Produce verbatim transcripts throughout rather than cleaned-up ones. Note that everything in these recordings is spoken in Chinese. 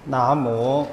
南无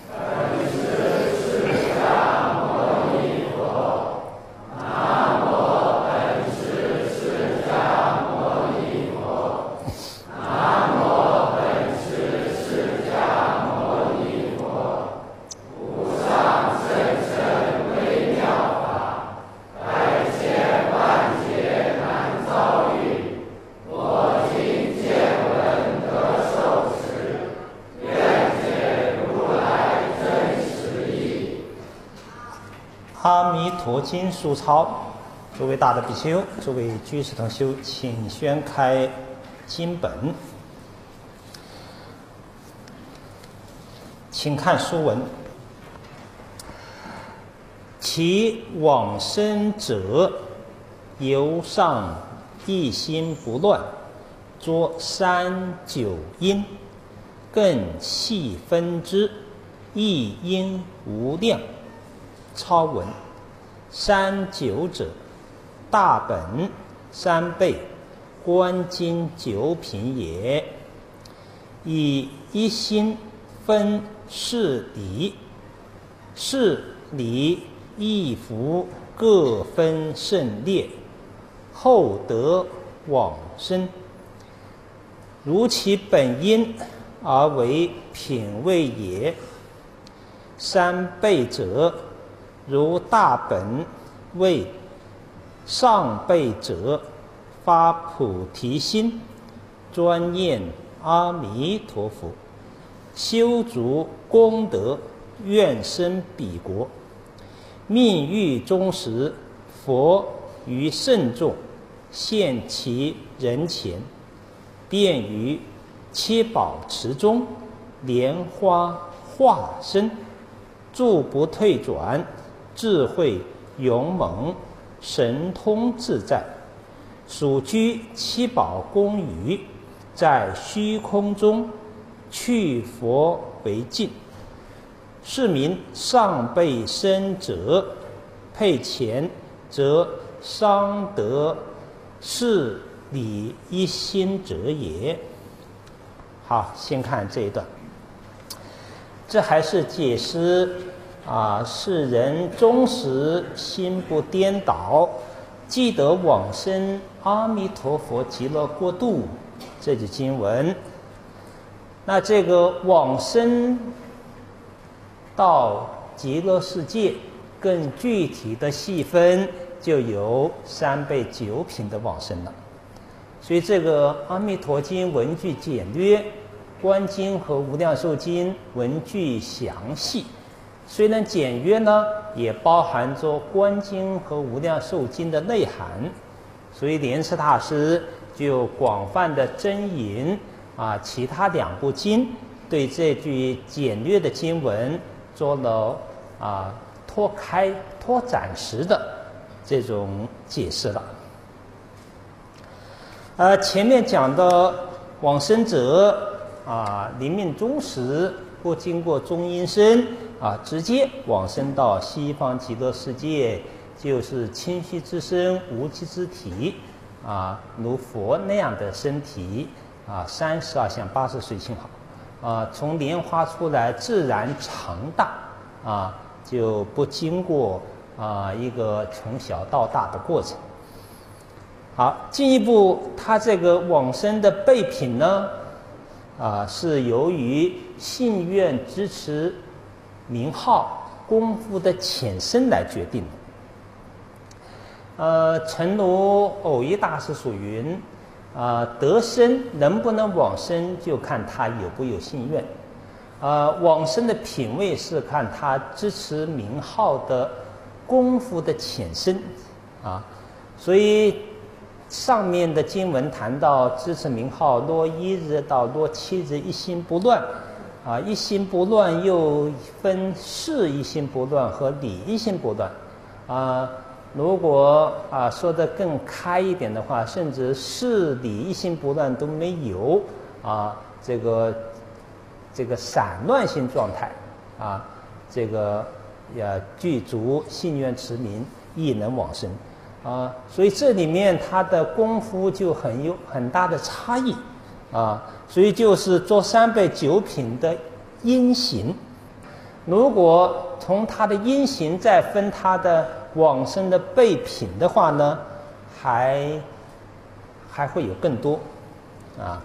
阿弥陀经书抄。诸位大德比丘，诸位居士同修，请宣开经本，请看书文。其往生者，由上一心不乱，着三九因，更细分之，一因无量。超文：三九者，大本三倍，观经九品也。以一心分四理，四理一服各分胜劣，后得往生。如其本因而为品位也。三倍者，如大本为上辈者，发菩提心，专念阿弥陀佛，修足功德，愿生彼国。命欲终时，佛于圣众现其人前，便于七宝池中莲花化身，住不退转，智慧勇猛，神通自在，属居七宝宫宇，在虚空中去佛为镜。是名上辈生者，配前则伤得是理一心者也。好，先看这一段，这还是解释啊，是人终时心不颠倒，记得往生阿弥陀佛极乐国度，这句经文。那这个往生到极乐世界，更具体的细分，就有三倍九品的往生了。所以这个阿弥陀经文句简略，观经和无量寿经文句详细。虽然简约呢，也包含着观经和无量寿经的内涵，所以莲池大师就广泛的征引啊其他两部经，对这句简略的经文做了啊拓开、拓展时的这种解释了。呃，前面讲的往生者啊，临命终时不经过中阴身啊，直接往生到西方极乐世界，就是清虚之身、无极之体啊，如佛那样的身体啊，三十二相八十岁清好啊，从莲花出来自然长大啊，就不经过啊一个从小到大的过程。好，进一步，他这个往生的备品呢，啊，是由于信愿支持名号功夫的浅深来决定的。呃，诚如偶一大师所云，啊，得生能不能往生，就看他有不有信愿。啊，往生的品位是看他支持名号的功夫的浅深，啊，所以上面的经文谈到支持名号，若一日到若七日一心不乱，啊，一心不乱又分事一心不乱和理一心不乱，啊，如果啊说得更开一点的话，甚至事理一心不乱都没有啊，这个这个散乱性状态啊，这个要具足信愿持名，亦能往生。啊，所以这里面他的功夫就很有很大的差异，啊，所以就是做三倍九品的因行。如果从他的因行再分他的往生的备品的话呢，还还会有更多啊。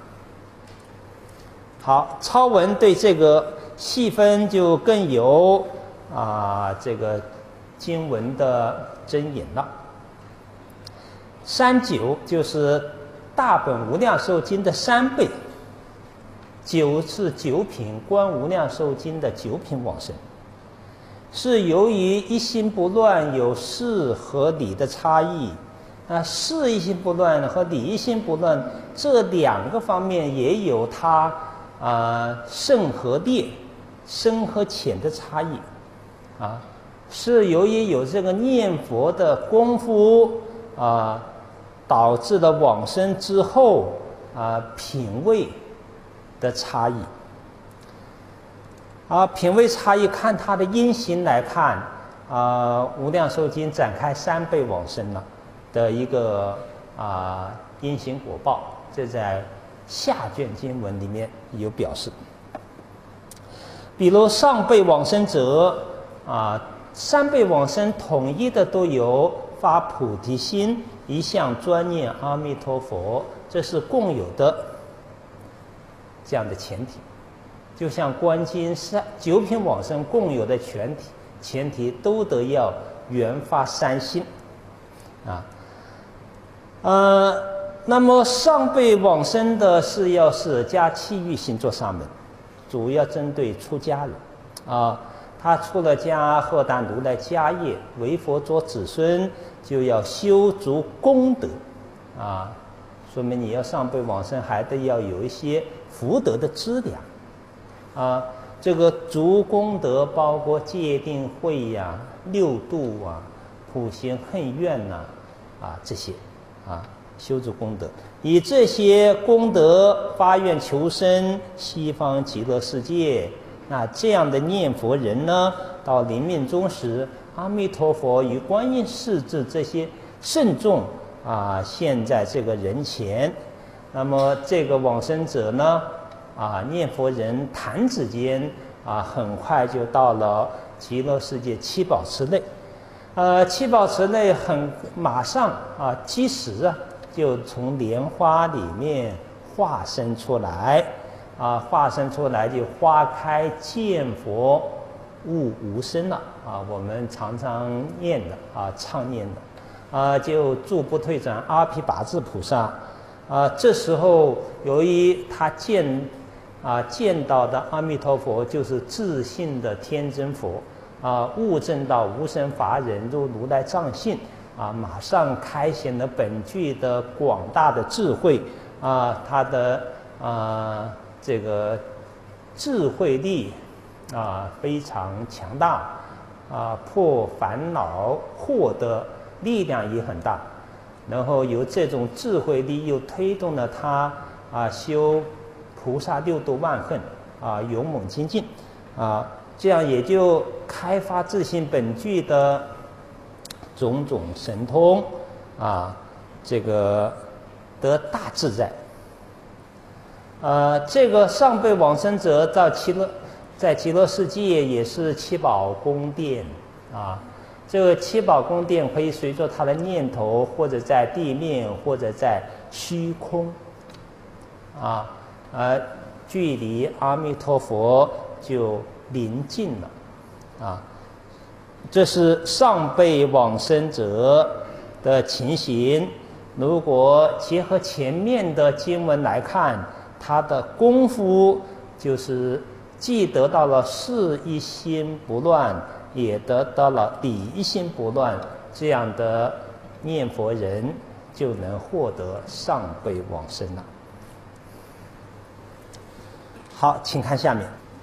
好，超文对这个细分就更有啊这个经文的真言了。三九就是大本无量寿经的三倍，九是九品观无量寿经的九品往生，是由于一心不乱有事和理的差异啊，事一心不乱和理一心不乱这两个方面也有它啊胜和劣、深和浅的差异啊，是由于有这个念佛的功夫啊，导致了往生之后啊品位的差异啊，品位差异看它的因行来看啊，无量寿经展开三倍往生了的一个啊因行果报，这在下卷经文里面有表示。比如上辈往生者啊，三辈往生统一的都有发菩提心，一向专念阿弥陀佛，这是共有的这样的前提。就像观经三九品往生共有的全体前提都得要圆发三心啊。呃，那么上辈往生的是要舍家弃欲行作上门，主要针对出家人啊。他出了家，荷担如来家业，为佛做子孙，就要修足功德啊，说明你要上辈往生，还得要有一些福德的资粮啊。这个足功德包括戒定慧呀、啊、六度啊、普贤恨怨呐 啊, 啊这些啊，修足功德，以这些功德发愿求生西方极乐世界。那这样的念佛人呢，到临命终时，阿弥陀佛与观音世至这些圣众啊，现在这个人前，那么这个往生者呢，啊，念佛人弹指间啊，很快就到了极乐世界七宝池内，呃，七宝池内很马上啊，即时啊，就从莲花里面化身出来。啊，化身出来就花开见佛，悟无生了啊！我们常常念的啊，唱念的啊，就住不退转阿毗跋致菩萨啊。这时候由于他见啊见到的阿弥陀佛就是自信的天真佛啊，悟证到无生法忍入如来藏性啊，马上开显了本具的广大的智慧啊，他的啊。这个智慧力啊非常强大啊，破烦恼获得力量也很大，然后由这种智慧力又推动了他啊修菩萨六度万恨啊勇猛精进啊，这样也就开发自信本具的种种神通啊，这个得大自在。呃，这个上辈往生者到极乐，在极乐世界也是七宝宫殿啊。这个七宝宫殿可以随着他的念头，或者在地面，或者在虚空，啊，呃，距离阿弥陀佛就临近了，啊，这是上辈往生者的情形。如果结合前面的经文来看，他的功夫就是既得到了事一心不乱，也得到了理一心不乱，这样的念佛人就能获得上辈往生了。好，请看下面。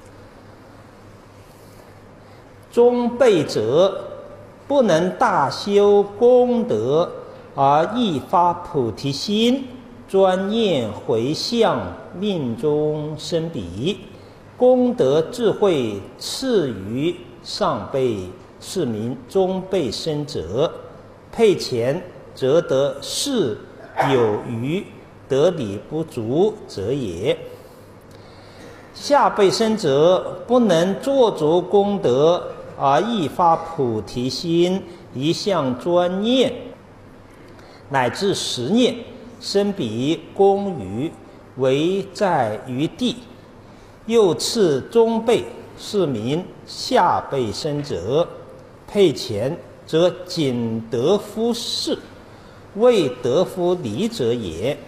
中辈者不能大修功德，而易发菩提心，专念回向，命中生彼，功德智慧次于上辈，是名中辈生者。配前则得事有余，得理不足者也。 下辈生者不能做足功德而益发菩提心，一向专念，乃至十念，生彼功于唯在于地。又次中辈，是名下辈生者。配前则仅得夫事，未得夫离者也。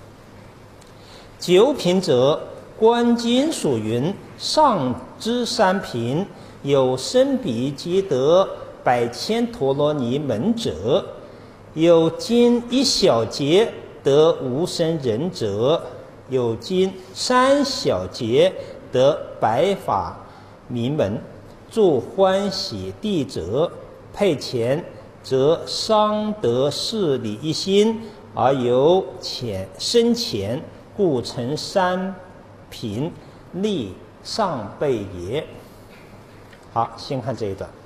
九品者，观经属云：上之三品，有生彼即得百千陀罗尼门者，有经一小节得无生忍者，有经三小节得白法明门。住欢喜地者，配前则伤得事理一心，而由浅深浅，故成三品，立上辈也。好，先看这一段。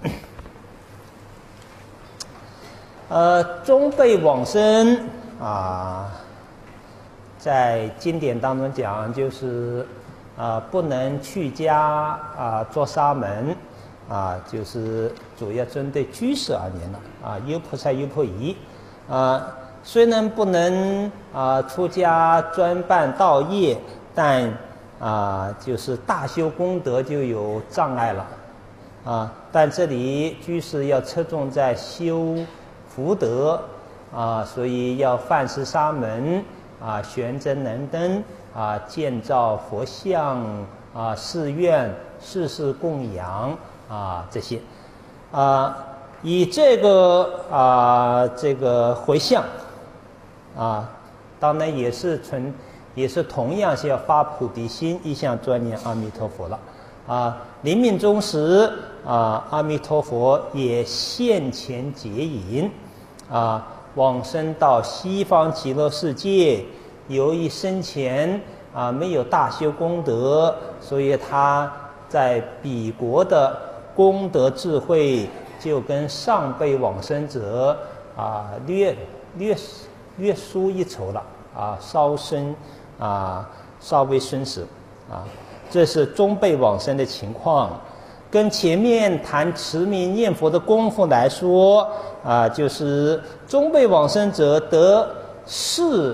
呃，中辈往生啊，在经典当中讲，就是啊，不能去家啊，做沙门。啊，就是主要针对居士而言了啊，优婆塞、优婆夷啊，虽然不能啊出家专办道业，但啊就是大修功德就有障碍了啊。但这里居士要侧重在修福德啊，所以要饭食沙门啊，悬真能灯啊，建造佛像啊，寺院、世事供养。啊，这些，啊，以这个啊，这个回向，啊，当然也是纯，也是同样是要发菩提心，一向专念阿弥陀佛了。啊，临命终时，啊，阿弥陀佛也现前接引，啊，往生到西方极乐世界。由于生前啊没有大修功德，所以他在彼国的功德智慧就跟上辈往生者啊略略略输一筹了啊，稍深啊稍微深时啊，这是中辈往生的情况。跟前面谈持名念佛的功夫来说啊，就是中辈往生者得事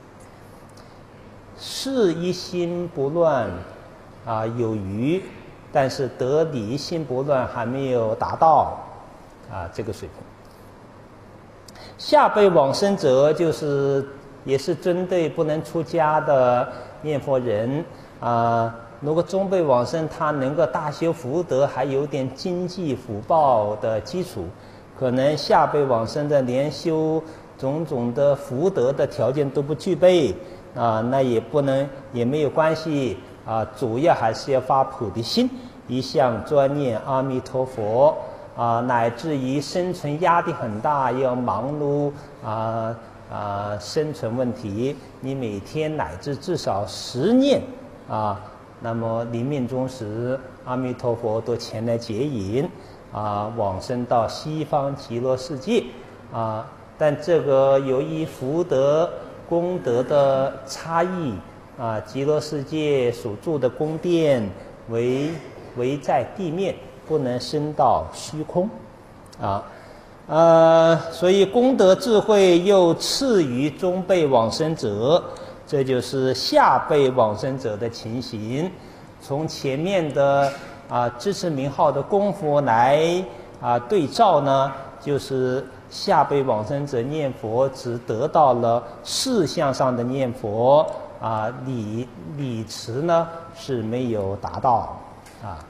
事一心不乱啊有余。但是得理心不乱还没有达到啊这个水平。下辈往生者就是也是针对不能出家的念佛人啊。如果中辈往生他能够大修福德，还有点经济福报的基础，可能下辈往生的连修种种的福德的条件都不具备啊，那也不能也没有关系。啊，主要还是要发菩提心，一向专念阿弥陀佛啊，乃至于生存压力很大，要忙碌啊啊生存问题，你每天乃至至少十念啊，那么临命终时，阿弥陀佛都前来接引啊，往生到西方极乐世界啊。但这个由于福德功德的差异。啊，极乐世界所住的宫殿为为在地面，不能升到虚空，啊，呃，所以功德智慧又次于中辈往生者，这就是下辈往生者的情形。从前面的啊支持名号的功夫来啊对照呢，就是下辈往生者念佛只得到了事相上的念佛。啊，理理持呢是没有达到啊。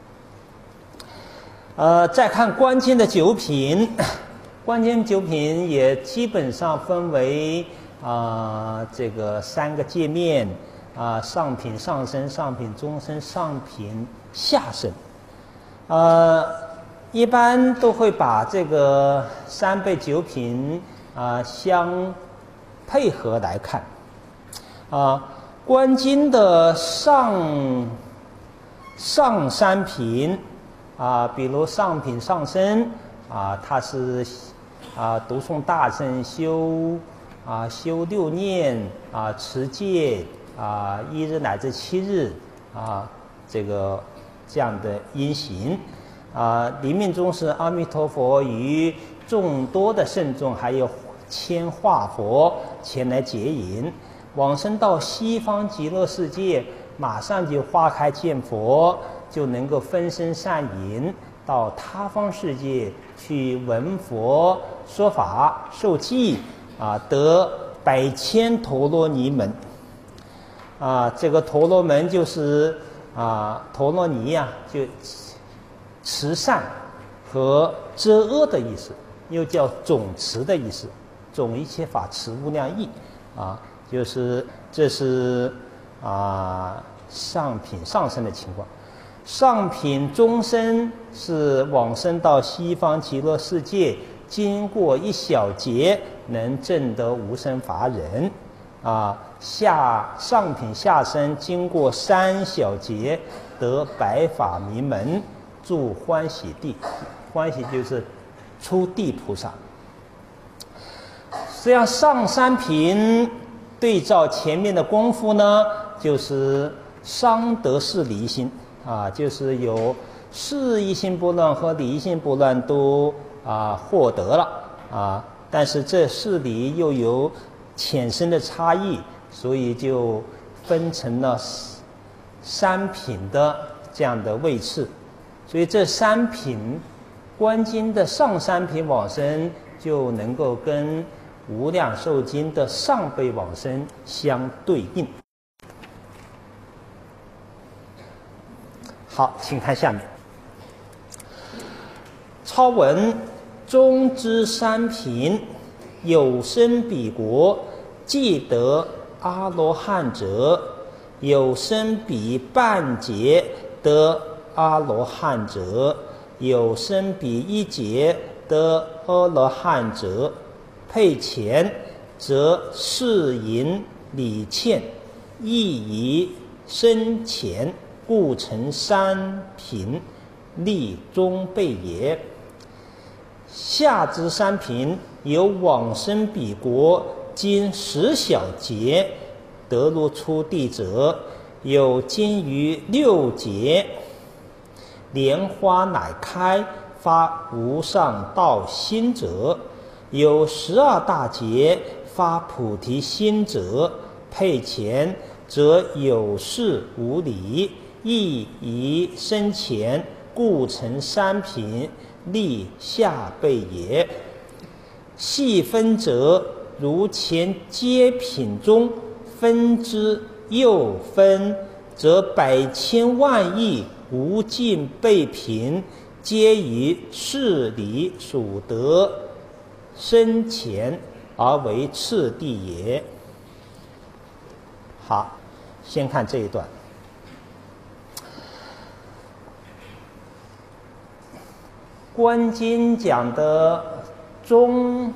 呃，再看观经的九品，观经九品也基本上分为啊、呃、这个三个界面啊、呃，上品上生、上品中生、上品下生。呃，一般都会把这个三辈九品啊、呃、相配合来看。啊，观经的上上三品啊，比如上品上生啊，它是啊读诵大乘修啊修六念啊持戒啊一日乃至七日啊，这个这样的音形啊。临命终时，阿弥陀佛与众多的圣众还有千化佛前来接引。往生到西方极乐世界，马上就花开见佛，就能够分身善引到他方世界去闻佛说法受记啊，得百千陀罗尼门啊。这个陀罗门就是啊，陀罗尼呀、啊，就慈善和遮恶的意思，又叫总持的意思，总一切法持无量义啊。就是这是啊上品上生的情况。上品中生是往生到西方极乐世界，经过一小劫能证得无生法忍啊。下上品下生经过三小劫得白法明门，住欢喜地。欢喜就是初地菩萨。这样上三品对照前面的功夫呢，就是商得四离心啊，就是有事一心不乱和理一心不乱都啊获得了啊，但是这四理又有浅深的差异，所以就分成了三品的这样的位次。所以这三品观经的上三品往生就能够跟无量寿经的上辈往生相对应。好，请看下面。超文中之三品，有生彼国，既得阿罗汉者，有生彼半劫得阿罗汉者，有生彼一劫得阿罗汉者。配前则是淫礼欠，亦以深浅，故成三品，立中辈也。下之三品，有往生彼国，经十小劫得入初地者，有经于六劫，莲花乃开，发无上道心者。有十二大劫发菩提心者，配前则有事无理，亦以深浅，故成三品，立下辈也。细分者，如前阶品中分之又分，则百千万亿无尽辈品，皆以事理属得深浅而为次第也。好，先看这一段。观经讲的中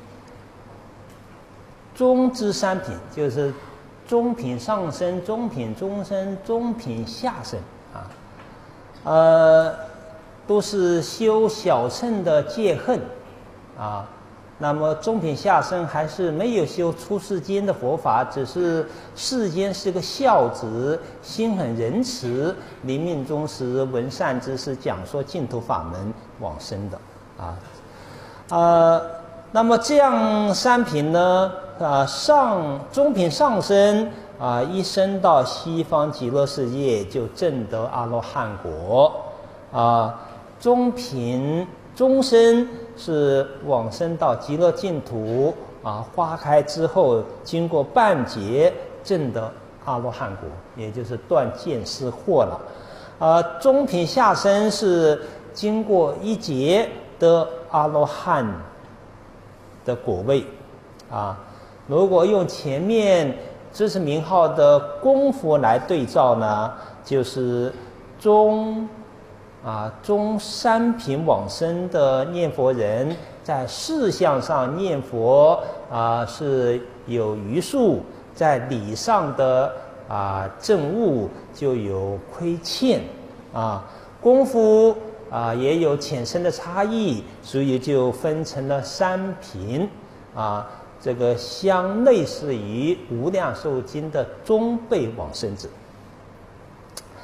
中之三品，就是中品上生、中品中生、中品下生啊，呃，都是修小乘的戒恨啊。那么中品下生还是没有修出世间的佛法，只是世间是个孝子，心很仁慈，临命终时闻善知识讲说净土法门往生的啊。呃，那么这样三品呢，啊上中品上生啊，一生到西方极乐世界就证得阿罗汉果啊，中品中生是往生到极乐净土啊，花开之后，经过半劫证得阿罗汉果，也就是断见思惑了。啊，中品下生是经过一劫得阿罗汉的果位啊。如果用前面知识名号的功夫来对照呢，就是中。啊，中三品往生的念佛人，在事相上念佛啊是有余数，在理上的啊证悟就有亏欠啊，功夫啊也有浅深的差异，所以就分成了三品啊，这个相类似于无量寿经的中辈往生者。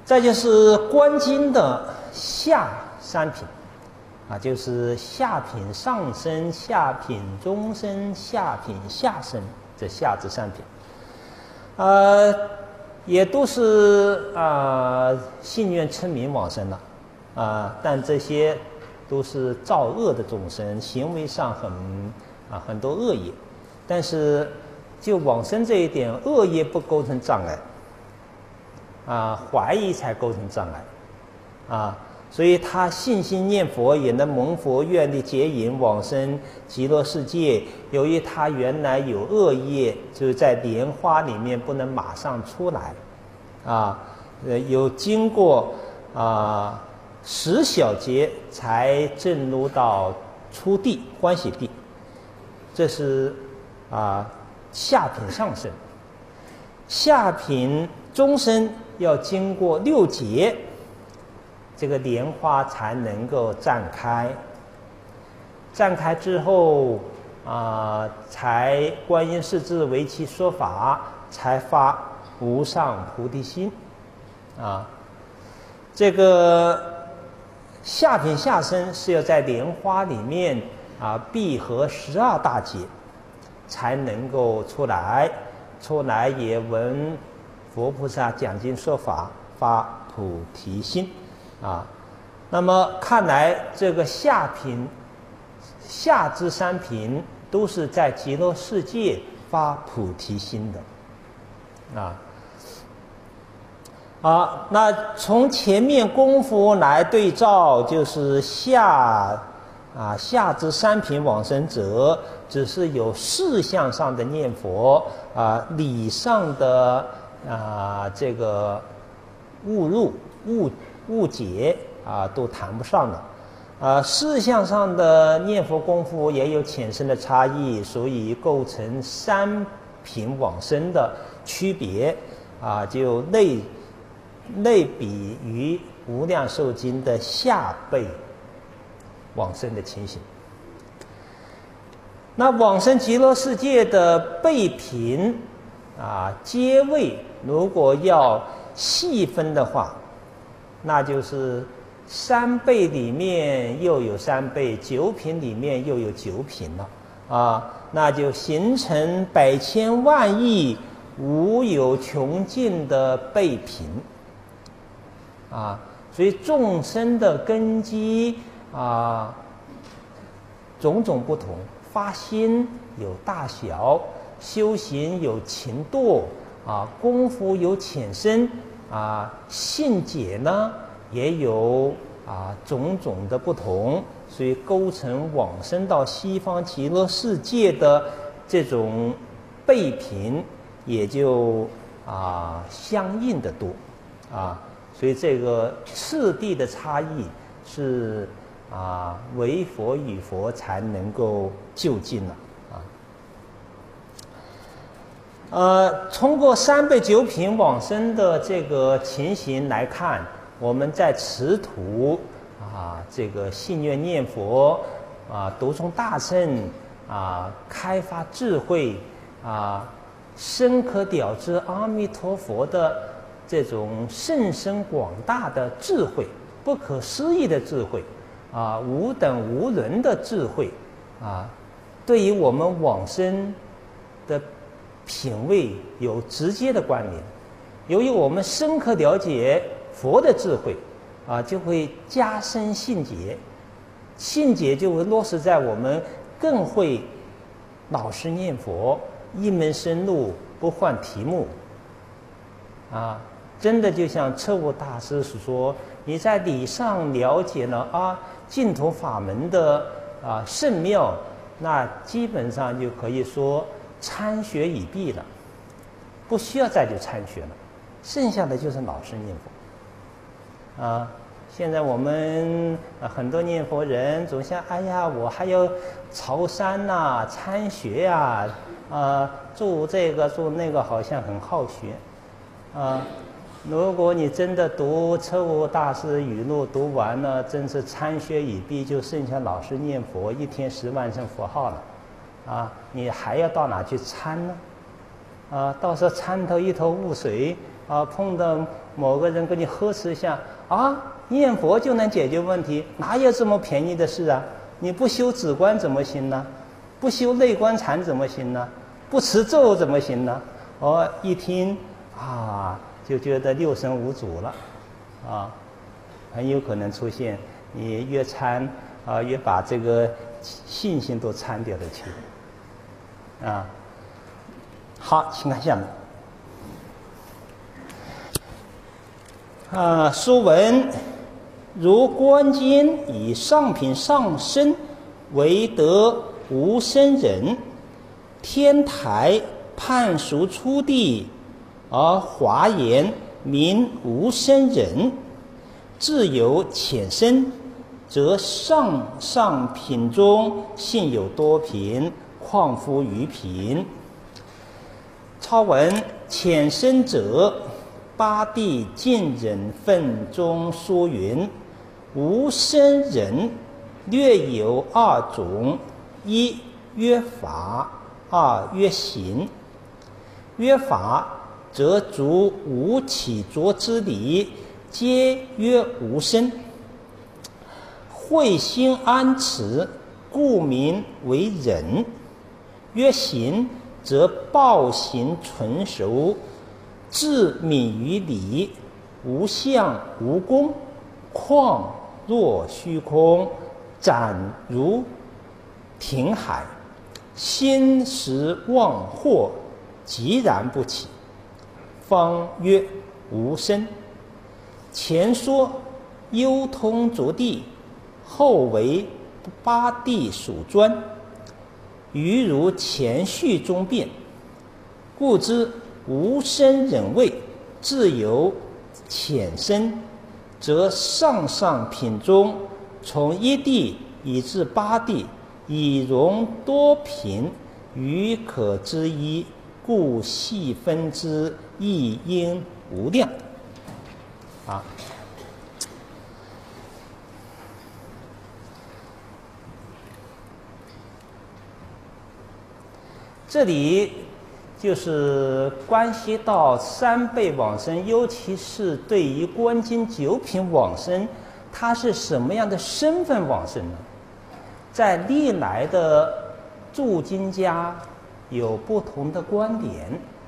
再就是观经的下三品，啊，就是下品上生、下品中生、下品下生这下至三品，呃，也都是啊、呃、信愿称名往生了，啊、呃，但这些都是造恶的众生，行为上很啊很多恶业，但是就往生这一点，恶业不构成障碍。啊，怀疑才构成障碍，啊，所以他信心念佛也能蒙佛愿力接引往生极乐世界。由于他原来有恶业，就是在莲花里面不能马上出来，啊，呃，有经过啊十小劫才证入到初地欢喜地，这是啊下品上生，下品中生。要经过六劫，这个莲花才能够绽开。绽开之后，啊、呃，才观音世智为其说法，才发无上菩提心。啊，这个下品下生是要在莲花里面啊闭合十二大劫，才能够出来。出来也闻佛菩萨讲经说法，发菩提心，啊，那么看来这个下品、下至三品都是在极乐世界发菩提心的，啊，啊，那从前面功夫来对照，就是下啊下至三品往生者，只是有事项上的念佛啊，理上的。啊，这个误入、误误解啊，都谈不上了。啊，事项上的念佛功夫也有浅深的差异，所以构成三品往生的区别。啊，就类类比于无量寿经的下辈往生的情形。那往生极乐世界的辈品啊，阶位。如果要细分的话，那就是三辈里面又有三辈，九品里面又有九品了啊，那就形成百千万亿无有穷尽的辈品啊。所以众生的根基啊，种种不同，发心有大小，修行有勤惰。啊，功夫有浅深，啊，信解呢也有啊种种的不同，所以构成往生到西方极乐世界的这种辈品也就啊相应的多，啊，所以这个次第的差异是啊唯佛与佛才能够就近了。呃，通过三辈九品往生的这个情形来看，我们在此土啊，这个信愿念佛啊，读诵大乘啊，开发智慧啊，深刻了知阿弥陀佛的这种甚深广大的智慧，不可思议的智慧啊，无等无伦的智慧啊，对于我们往生的品位有直接的关联。由于我们深刻了解佛的智慧啊，就会加深信解，信解就会落实在我们更会老实念佛，一门深入，不换题目啊。真的就像彻悟大师所说，你在理上了解了啊净土法门的啊圣妙，那基本上就可以说参学已毕了，不需要再去参学了，剩下的就是老实念佛啊。现在我们呃很多念佛人总想，哎呀，我还要朝山呐、啊、参学呀、啊，啊，做这个做那个，好像很好学啊。如果你真的读彻悟大师语录读完了，真是参学已毕，就剩下老实念佛，一天十万声佛号了啊！你还要到哪去参呢？啊，到时候参头一头雾水啊，碰到某个人给你呵斥一下啊，念佛就能解决问题，哪有这么便宜的事啊？你不修止观怎么行呢？不修内观禅怎么行呢？不持咒怎么行呢？哦，一听啊，就觉得六神无主了，啊，很有可能出现你越参啊，越把这个信心都参掉了去，啊。好，请看下面。啊，书文如观经以上品上身为得无生人，天台判属出地，而华严名无生人。自有浅深，则上上品中信有多品，况乎余品。超文浅深者，八地净忍分中说云：无生人略有二种，一曰法，二曰行。曰法，则诸无起着之理，皆曰无生。慧心安持，故名为忍。曰行，则报行纯熟，自敏于理，无相无功，况若虚空，展如亭海，心识忘惑，寂然不起，方曰无生。前说幽通着地，后为八地属专，余如前序中变，故知无生忍位，自有浅深，则上上品中从一地以至八地，以容多品，余可知一，故细分之，亦应无量。啊，这里就是关系到三辈往生，尤其是对于观经九品往生，他是什么样的身份往生呢？在历来的注经家有不同的观点。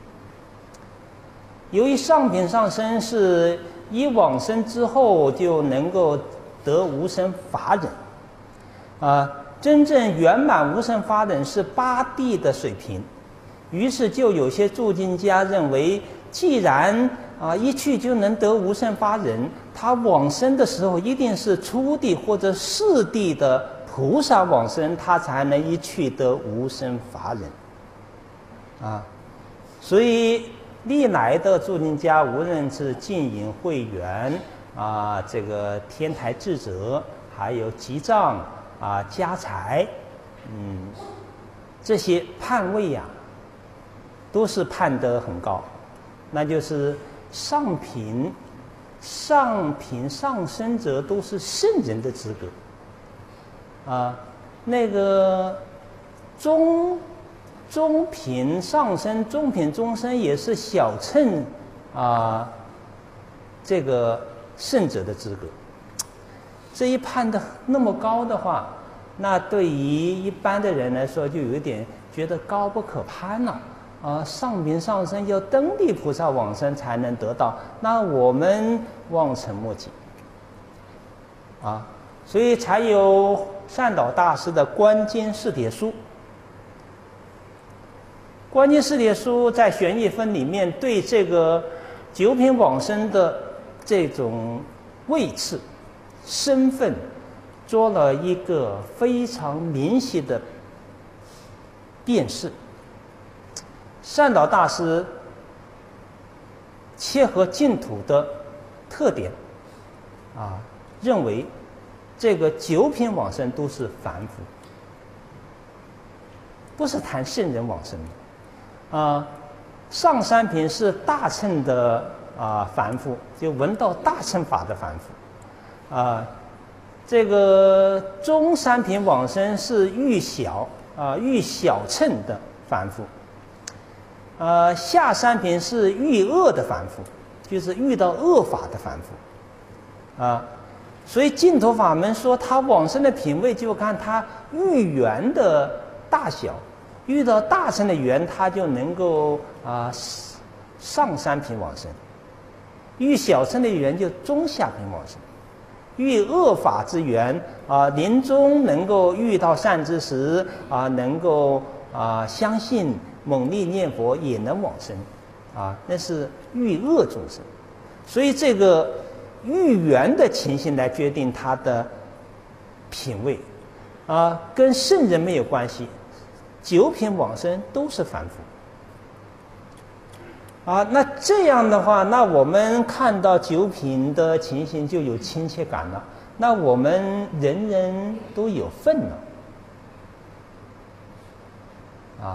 由于上品上生是一往生之后就能够得无生法忍，啊，真正圆满无生法忍是八地的水平。于是就有些注经家认为，既然啊一去就能得无生法忍，他往生的时候一定是初地或者四地的菩萨往生，他才能一去得无生法忍。啊，所以历来的注经家，无论是净隐慧远啊，这个天台智者，还有吉藏啊、家财，嗯，这些判位呀、啊，都是判得很高，那就是上品、上品上生者都是圣人的资格，啊，那个中。中品上生、中品中生也是小乘啊，这个圣者的资格。这一判的那么高的话，那对于一般的人来说，就有一点觉得高不可攀了啊。上品上生要登地菩萨往生才能得到，那我们望尘莫及啊，所以才有善导大师的《观经释帖书》。《观经释帖书》在玄义分里面对这个九品往生的这种位次、身份，做了一个非常明晰的辨识。善导大师切合净土的特点，啊，认为这个九品往生都是凡夫，不是谈圣人往生的。啊，上三品是大乘的啊凡夫，就闻到大乘法的凡夫，啊，这个中三品往生是遇小啊遇小乘的凡夫，呃，下三品是遇恶的凡夫， 就是遇到恶法的凡夫，啊，所以净土法门说他往生的品位就看他遇缘的大小，遇到大乘的缘，他就能够啊上三品往生；遇小乘的缘就中下品往生；遇恶法之缘啊，临终能够遇到善知识啊，能够啊相信猛力念佛也能往生，啊，那是遇恶众生。所以这个遇缘的情形来决定他的品位，啊，跟圣人没有关系。九品往生都是凡夫，啊，那这样的话，那我们看到九品的情形就有亲切感了。那我们人人都有份了，啊，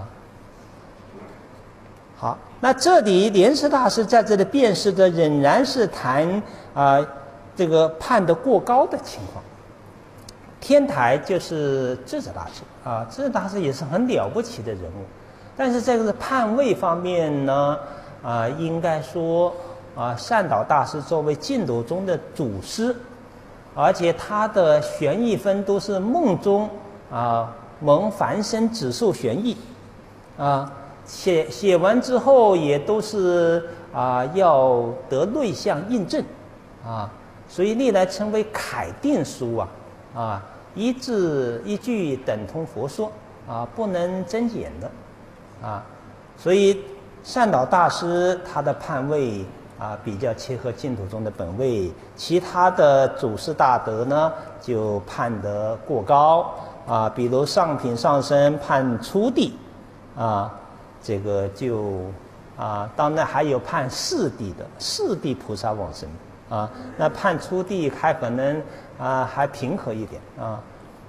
好，那这里莲池大师在这里辨识的仍然是谈啊、呃、这个判得过高的情况。天台就是智者大师啊，智者大师也是很了不起的人物，但是这个判位方面呢，啊，应该说啊，善导大师作为净土宗的祖师，而且他的玄义分都是梦中啊蒙凡身指受玄义，啊，写写完之后也都是啊要得内相印证，啊，所以历来称为楷定书啊。啊，一字一句等同佛说啊，不能增减的啊，所以善导大师他的判位啊比较切合净土中的本位，其他的祖师大德呢就判得过高啊，比如上品上生判初地啊，这个就啊，当然还有判四地的四地菩萨往生啊，那判初地还可能啊还平和一点啊。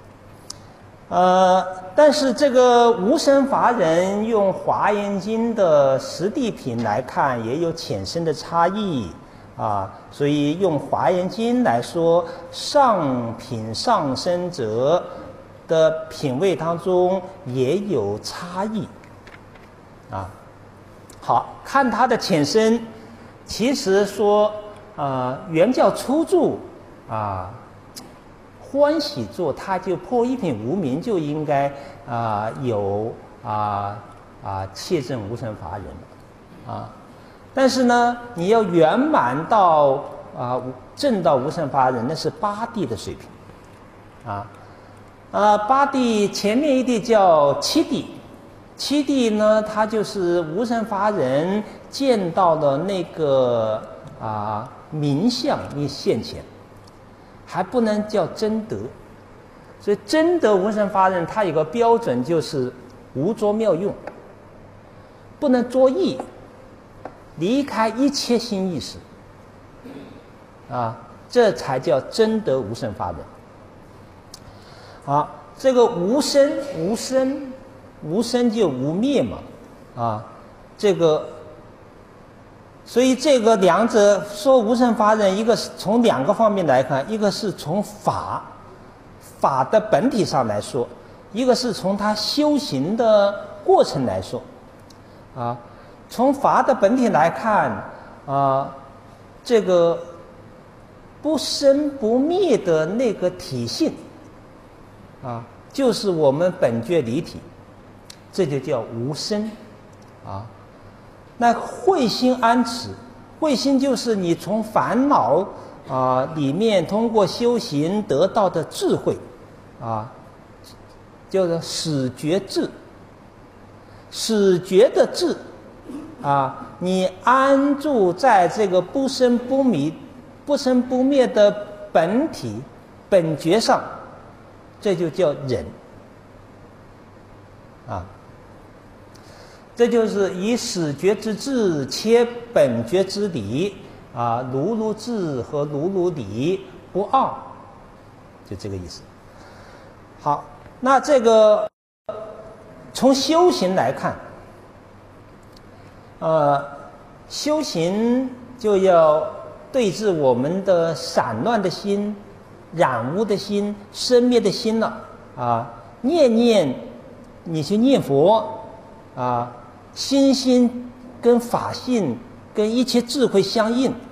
呃，但是这个无生法忍用《华严经》的十地品来看，也有浅深的差异啊。所以用《华严经》来说，上品上生者的品位当中也有差异啊。好，看它的浅深，其实说啊、呃，原教初住啊。欢喜做，他就破一品无明就应该啊、呃、有啊啊切证无生法忍了啊，但是呢，你要圆满到啊证到无生法忍，那是八地的水平啊啊八地前面一地叫七地，七地呢，它就是无生法忍见到了那个啊明相一现前。还不能叫真德，所以真德无生法忍，它有个标准，就是无着妙用，不能作意，离开一切心意识，啊，这才叫真德无生法忍。好，这个无生无生无生就无灭嘛，啊，这个。所以这个两者说无生法忍，一个是从两个方面来看，一个是从法法的本体上来说，一个是从他修行的过程来说。啊，从法的本体来看，啊，这个不生不灭的那个体性，啊，就是我们本觉离体，这就叫无生，啊。那慧心安持，慧心就是你从烦恼啊、呃、里面通过修行得到的智慧，啊，叫做始觉智。始觉的智，啊，你安住在这个不生不灭、不生不灭的本体本觉上，这就叫忍，啊。这就是以始觉之智切本觉之理啊，如如智和如如理不二，就这个意思。好，那这个从修行来看，呃，修行就要对治我们的散乱的心、染污的心、生灭的心了啊！念念你去念佛啊。心心跟法性跟一切智慧相应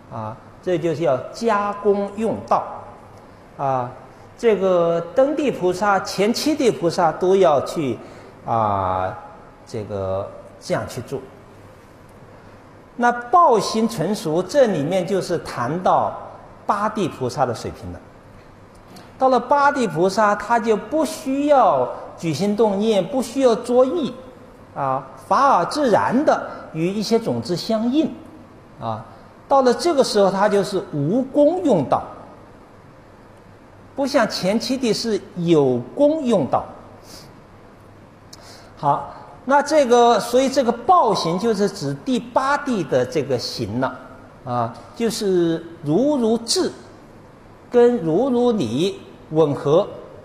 啊，这就是要加功用道啊。这个登地菩萨、前七地菩萨都要去啊，这个这样去做。那报行成熟，这里面就是谈到八地菩萨的水平了。到了八地菩萨，他就不需要举行动念，不需要作意，啊，法尔自然的与一些种子相应，啊，到了这个时候，他就是无功用道，不像前七地是有功用道。好，那这个，所以这个报行就是指第八地的这个行了，啊，就是如如智跟如如理吻合，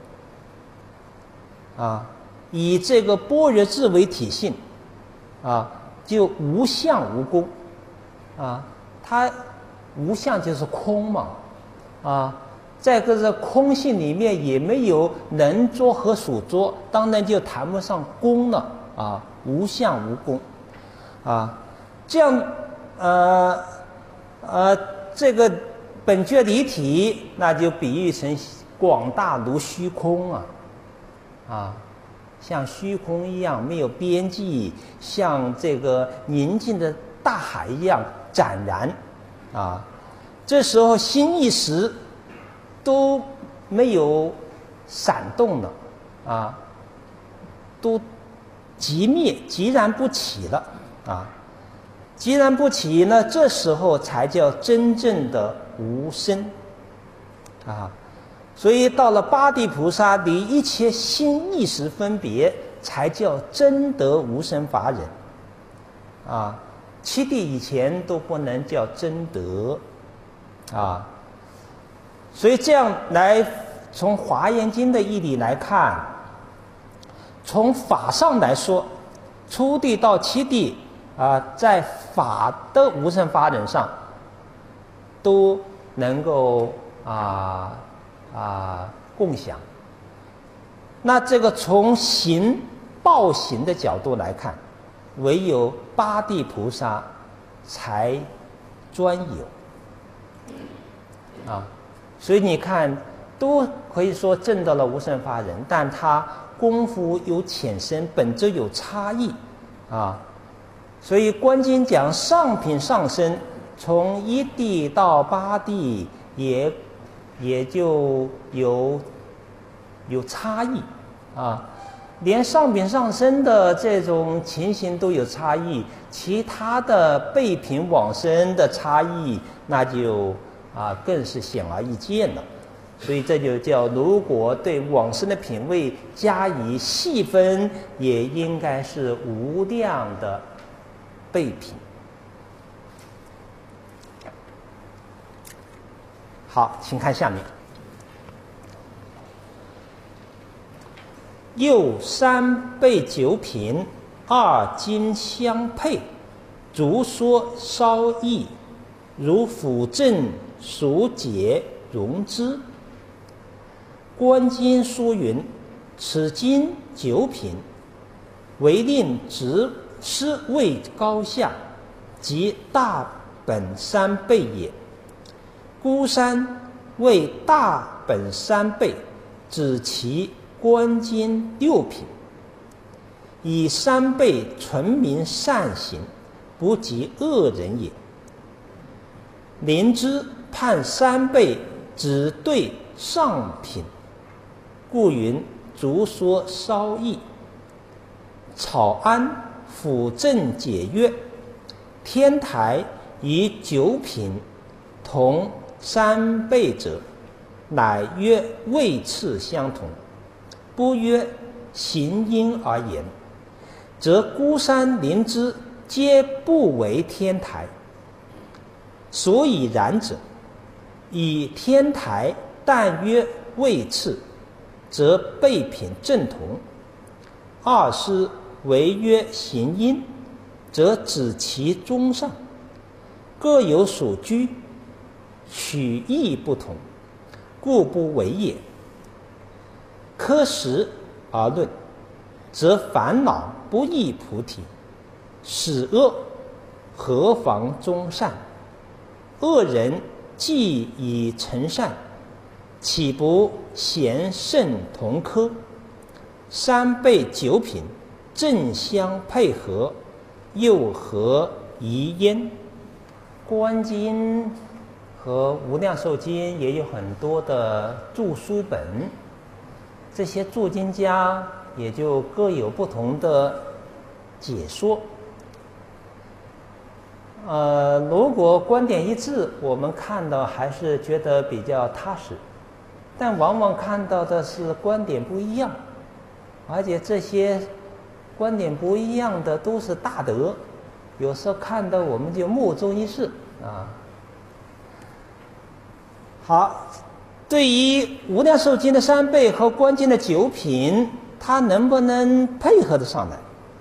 啊，以这个般若智为体性，啊，就无相无功，啊，它无相就是空嘛，啊，在这个空性里面也没有能作和所作，当然就谈不上功了，啊，无相无功，啊，这样，呃，呃，这个本觉离体，那就比喻成广大如虚空啊，啊，像虚空一样没有边际，像这个宁静的大海一样展然，啊，这时候心一时都没有闪动了，啊，都寂灭，寂然不起了，啊，寂然不起呢，这时候才叫真正的无生，啊。所以到了八地菩萨，离一切心意识分别，才叫真得无生法忍。啊，七地以前都不能叫真得，啊，所以这样来从华严经的义理来看，从法上来说，初地到七地啊，在法的无生法忍上，都能够啊。啊，共享。那这个从行报行的角度来看，唯有八地菩萨才专有啊。所以你看，都可以说证到了无生法忍，但他功夫有浅深，本质有差异啊。所以观经讲上品上生，从一地到八地也。也就有有差异啊，连上品上生的这种情形都有差异，其他的备品往生的差异，那就啊更是显而易见了。所以这就叫，如果对往生的品位加以细分，也应该是无量的备品。好，请看下面。又三倍九品，二经相配，逐说稍异，如辅正熟解容之。观经书云：此经九品，为令直师位高下，即大本三倍也。孤山为大本三倍，指其观经六品，以三倍纯明善行，不及恶人也。灵芝判三倍只对上品，故云逐说稍异。草庵辅正解曰：天台以九品同三倍者，乃曰位次相同，不曰行因而言，则孤山灵芝皆不为天台。所以然者，以天台但曰位次，则备品正同；二师为曰行因，则指其中上，各有所居，取义不同，故不为也。科实而论，则烦恼不益菩提，使恶何妨中善？ 恶人既已成善，岂不贤圣同科？三辈九品正相配合，又何疑焉？观经和无量寿经也有很多的注疏本，这些注经家也就各有不同的解说。呃，如果观点一致，我们看到还是觉得比较踏实，但往往看到的是观点不一样，而且这些观点不一样的都是大德，有时候看到我们就目中一视啊。好，对于无量寿经的三倍和观经的九品，它能不能配合得上来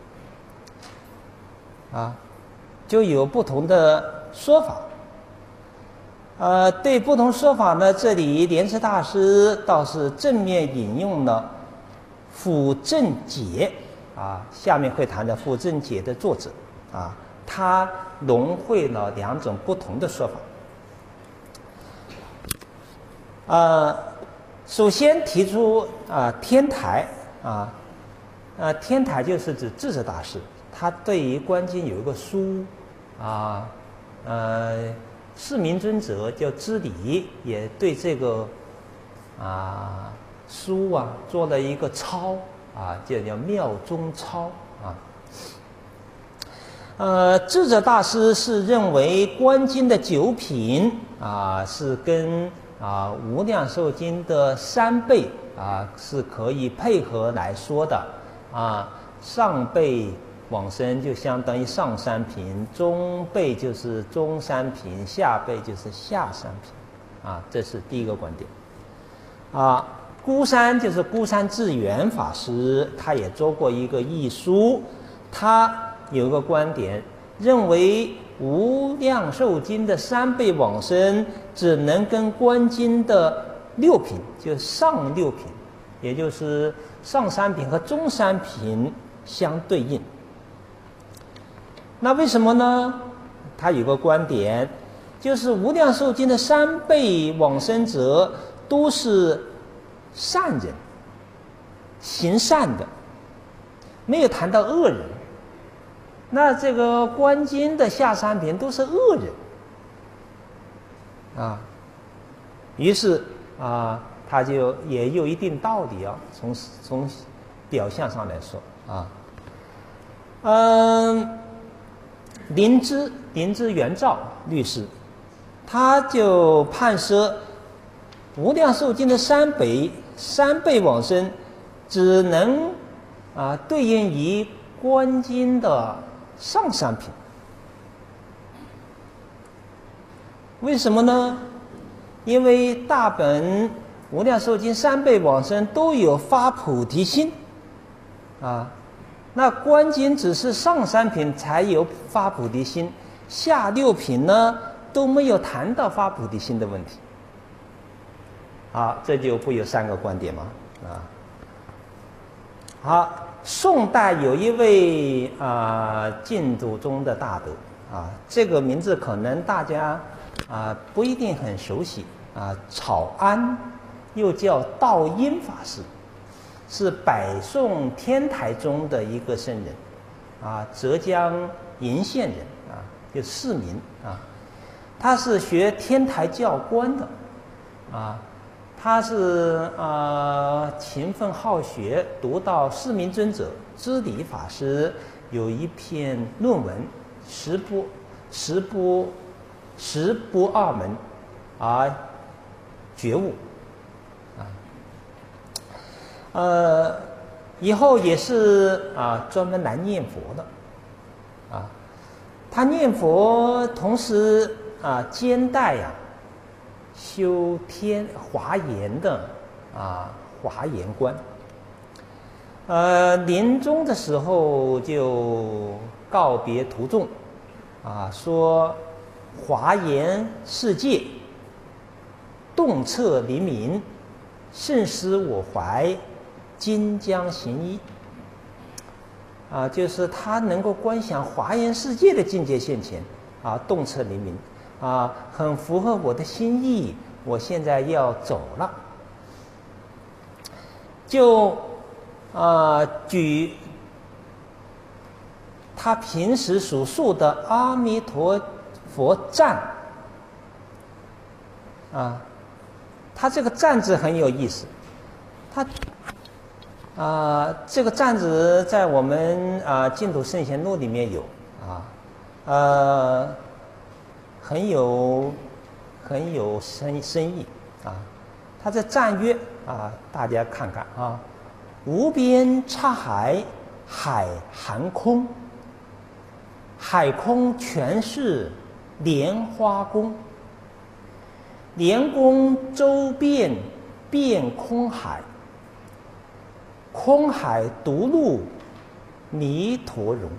啊？就有不同的说法。呃，对不同说法呢，这里莲池大师倒是正面引用了辅正解啊，下面会谈的辅正解的作者啊，他融汇了两种不同的说法。呃，首先提出啊、呃，天台啊，呃，天台就是指智者大师，他对于观经有一个书啊，呃，释明尊者叫知礼，也对这个啊书啊做了一个抄啊，就叫妙中抄啊。呃，智者大师是认为观经的九品啊是跟啊无量寿经的三倍啊是可以配合来说的啊，上辈往生就相当于上三品，中辈就是中三品，下辈就是下三品啊，这是第一个观点啊。孤山就是孤山智圆法师，他也做过一个译书，他有个观点，认为无量寿经的三倍往生只能跟观经的六品，就上六品，也就是上三品和中三品相对应。那为什么呢？他有个观点，就是无量寿经的三倍往生者都是善人，行善的，没有谈到恶人。那这个观经的下三品都是恶人啊，于是啊，他就也有一定道理啊。从从表象上来说啊，嗯，林芝林芝元照律师，他就判说无量寿经的三倍三倍往生只能啊对应于观经的上三品。为什么呢？因为大本无量寿经三倍往生都有发菩提心啊，那观经只是上三品才有发菩提心，下六品呢都没有谈到发菩提心的问题。好，这就会有三个观点嘛啊。好，宋代有一位啊净土宗的大德啊，这个名字可能大家啊不一定很熟悉啊，草庵，又叫道因法师，是北宋天台宗的一个圣人啊，浙江鄞县人啊，就市民啊，他是学天台教观的啊。他是呃勤奋好学，读到释明尊者知礼法师有一篇论文，十不十不十不二门而觉悟啊，呃，以后也是啊专门来念佛的啊，他念佛同时啊兼带呀、啊。修天华严的啊华严观，呃，临终的时候就告别徒众，啊，说华严世界洞彻黎明，甚思我怀，今将行医。啊，就是他能够观想华严世界的境界现前，啊，洞彻黎明。 啊，很符合我的心意，我现在要走了。就啊，举他平时所述的阿弥陀佛赞啊，他这个赞字很有意思，他啊，这个赞字在我们啊净土圣贤录里面有啊，呃，很有很有深深意啊。他这赞曰啊，大家看看啊，无边刹海，海含空，海空全是莲花宫，莲宫周遍遍空海，空海独入弥陀容。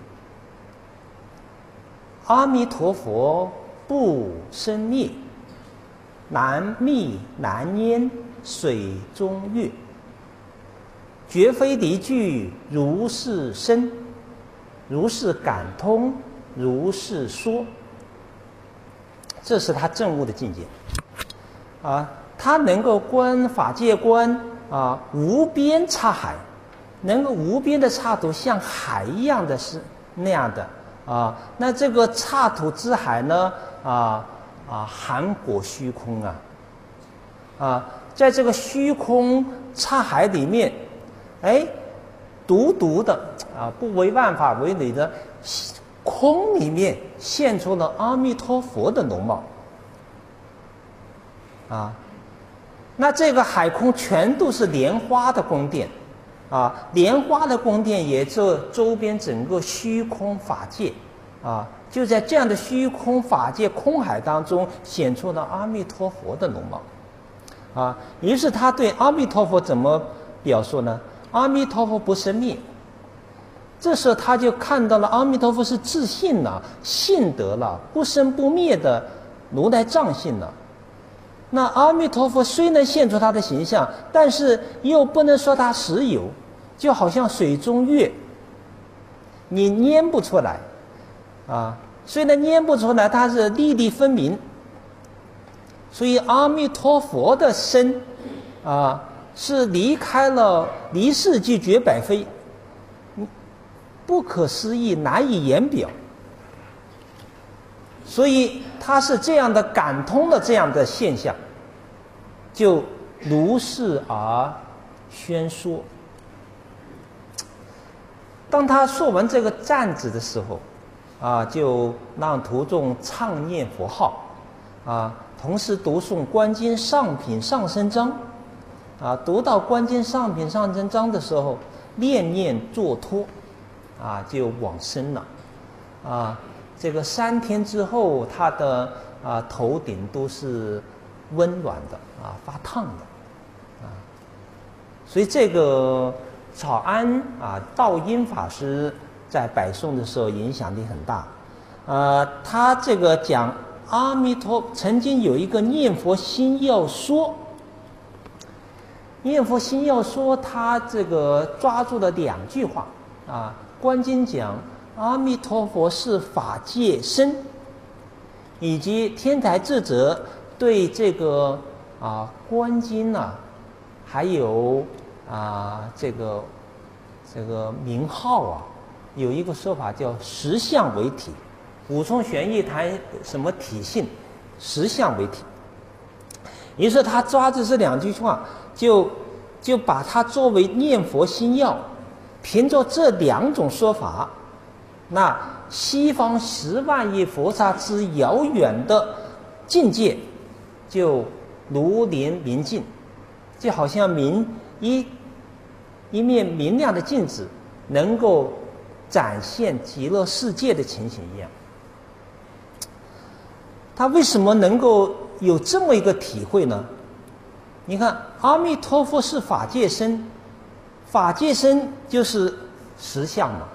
阿弥陀佛不生灭，难觅难焉水中月，绝非离句如是生，如是感通，如是说。这是他证悟的境界啊，他能够观法界观啊，无边刹海，能够无边的刹土像海一样的是那样的啊。那这个刹土之海呢啊啊，含裹虚空啊啊，在这个虚空刹海里面，哎，独独的啊，不为万法为理的空里面现出了阿弥陀佛的容貌啊。那这个海空全都是莲花的宫殿啊，莲花的宫殿也就周边整个虚空法界啊，就在这样的虚空法界空海当中显出了阿弥陀佛的容貌啊。于是他对阿弥陀佛怎么表述呢？阿弥陀佛不生灭。这时候他就看到了阿弥陀佛是自信了，信得了，不生不灭的如来藏性了。那阿弥陀佛虽能现出他的形象，但是又不能说他实有，就好像水中月，你拈不出来啊。虽然拈不出来，它是粒粒分明。所以阿弥陀佛的身啊，是离开了离世即绝百非，不可思议，难以言表。所以他是这样的感通的这样的现象，就如是而宣说。当他说完这个赞子的时候啊，就让徒众唱念佛号啊，同时读诵观经上品上生章啊。读到观经上品上生章的时候，念念作托啊，就往生了啊。这个三天之后，他的啊头顶都是温暖的啊，发烫的啊。所以这个草庵啊道因法师在北宋的时候影响力很大。呃，他这个讲阿弥陀，曾经有一个念佛心要说，念佛心要说，他这个抓住了两句话啊。观经讲阿弥陀佛是法界身，以及天台智者对这个啊观经啊，还有啊这个这个名号啊，有一个说法叫实相为体。武充玄义谈什么体性，实相为体。于是他抓着这两句话，就就把它作为念佛心要。凭着这两种说法，那西方十万亿佛刹之遥远的境界就如临明镜，就好像明一一面明亮的镜子能够展现极乐世界的情形一样。他为什么能够有这么一个体会呢？你看，阿弥陀佛是法界身，法界身就是实相嘛，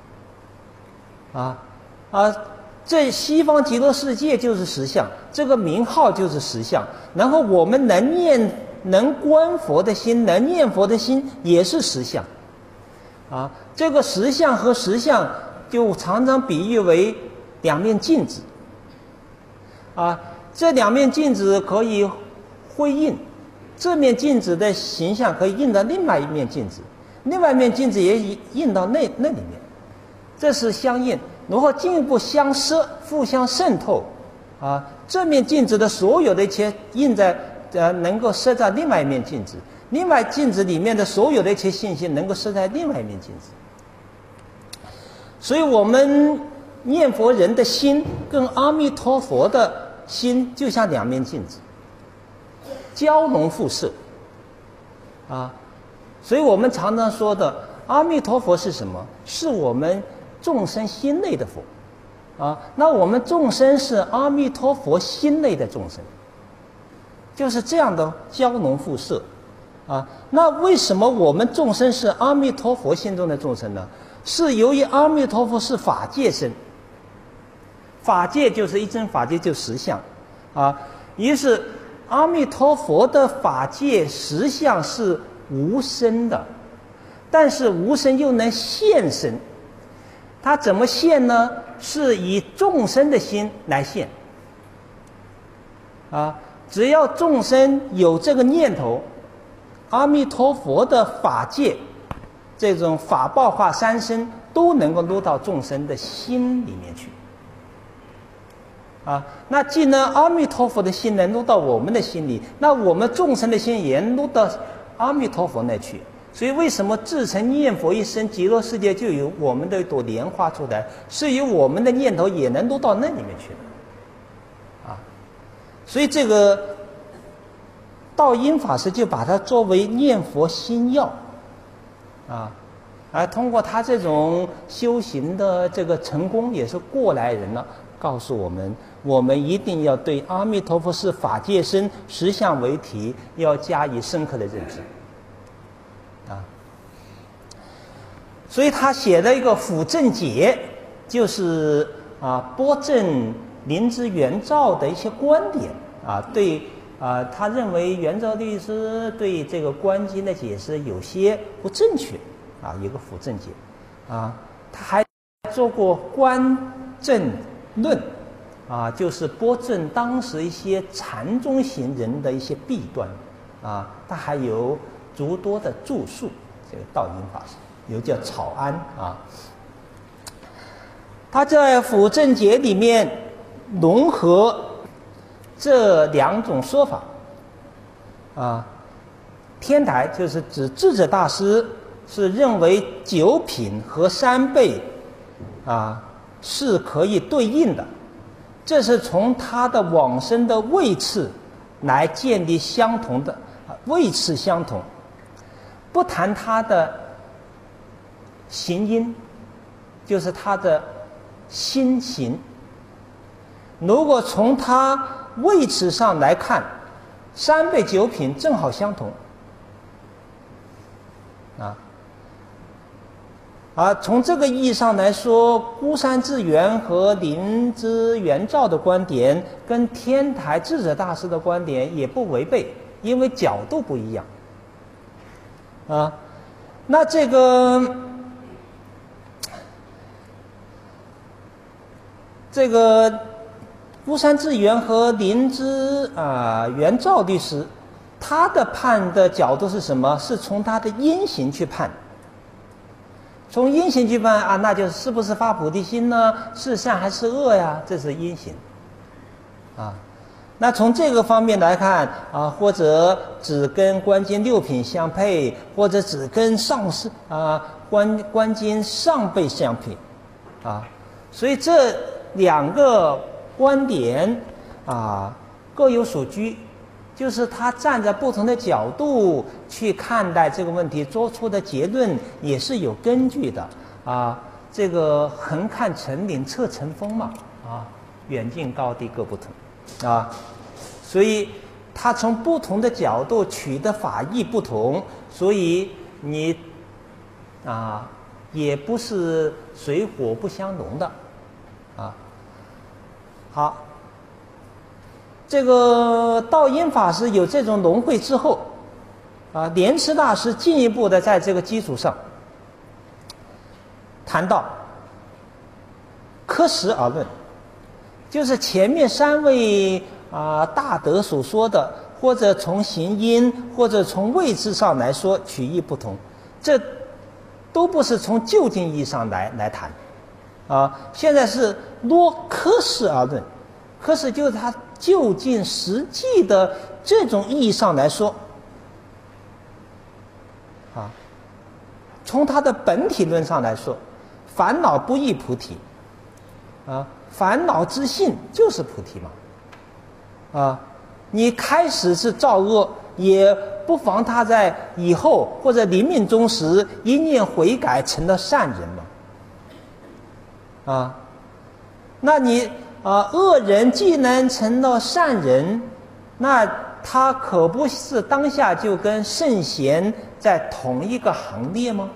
啊啊，这西方极乐世界就是实相，这个名号就是实相。然后我们能念、能观佛的心，能念佛的心也是实相，啊，这个实相和实相就常常比喻为两面镜子。 啊，这两面镜子可以辉映，这面镜子的形象可以映到另外一面镜子，另外一面镜子也映到那那里面，这是相应。然后进一步相摄，互相渗透，啊，这面镜子的所有的一切映在呃能够摄在另外一面镜子，另外镜子里面的所有的一切信息能够摄在另外一面镜子。所以我们念佛人的心跟阿弥陀佛的心就像两面镜子，交融互摄，啊，所以我们常常说的阿弥陀佛是什么？是我们众生心内的佛，啊，那我们众生是阿弥陀佛心内的众生，就是这样的交融互摄，啊，那为什么我们众生是阿弥陀佛心中的众生呢？是由于阿弥陀佛是法界身，法界就是一真法界就实相，啊，于是阿弥陀佛的法界实相是无生的，但是无生又能现身。它怎么现呢？是以众生的心来现，啊，只要众生有这个念头，阿弥陀佛的法界这种法报化三身都能够入到众生的心里面去，啊，那既然阿弥陀佛的心能入到我们的心里，那我们众生的心也能入到阿弥陀佛那去。所以为什么自成念佛一生，极乐世界就有我们的一朵莲花出来，是由我们的念头也能入到那里面去的，啊，所以这个道因法师就把它作为念佛心要，啊，而通过他这种修行的这个成功，也是过来人了，告诉我们，我们一定要对阿弥陀佛是法界身实相为体，要加以深刻的认知。啊，所以他写的一个辅正解，就是啊波正临之圆照的一些观点啊，对啊，他认为圆照律师对这个观经的解释有些不正确啊，一个辅正解啊，他还做过观正论啊，就是波正当时一些禅宗行人的一些弊端啊，他还有诸多的著述，这个道因法师有叫草庵啊，他在辅正解里面融合这两种说法啊，天台就是指智者大师是认为九品和三辈啊是可以对应的，这是从他的往生的位次来建立相同的啊位次相同。不谈他的行因，就是他的心行。如果从他位置上来看，三辈九品正好相同，啊，而从这个意义上来说，孤山智圆和临之圆照的观点跟天台智者大师的观点也不违背，因为角度不一样。啊，那这个这个孤山智圆和临之啊圆照律师，他的判的角度是什么？是从他的因行去判，从因行去判啊，那就是是不是发菩提心呢？是善还是恶呀？这是因行啊。那从这个方面来看啊，或者只跟观经六品相配，或者只跟上师啊观观经上辈相配，啊，所以这两个观点啊各有所居，就是他站在不同的角度去看待这个问题，做出的结论也是有根据的啊。这个横看成岭侧成峰嘛，啊，远近高低各不同。啊，所以他从不同的角度取的法义不同，所以你啊也不是水火不相容的啊。好，这个道因法师有这种融会之后啊，莲池大师进一步的在这个基础上谈到科实而论。 就是前面三位啊、呃、大德所说的，或者从行因，或者从位置上来说取义不同，这都不是从究竟意义上来来谈啊。现在是落科事而论，科事就是它究竟实际的这种意义上来说啊，从它的本体论上来说，烦恼不异菩提啊，烦恼之性就是菩提嘛啊。你开始是造恶，也不妨他在以后或者临命终时一念悔改成了善人嘛啊。那你啊，恶人既能成了善人，那他可不是当下就跟圣贤在同一个行列吗？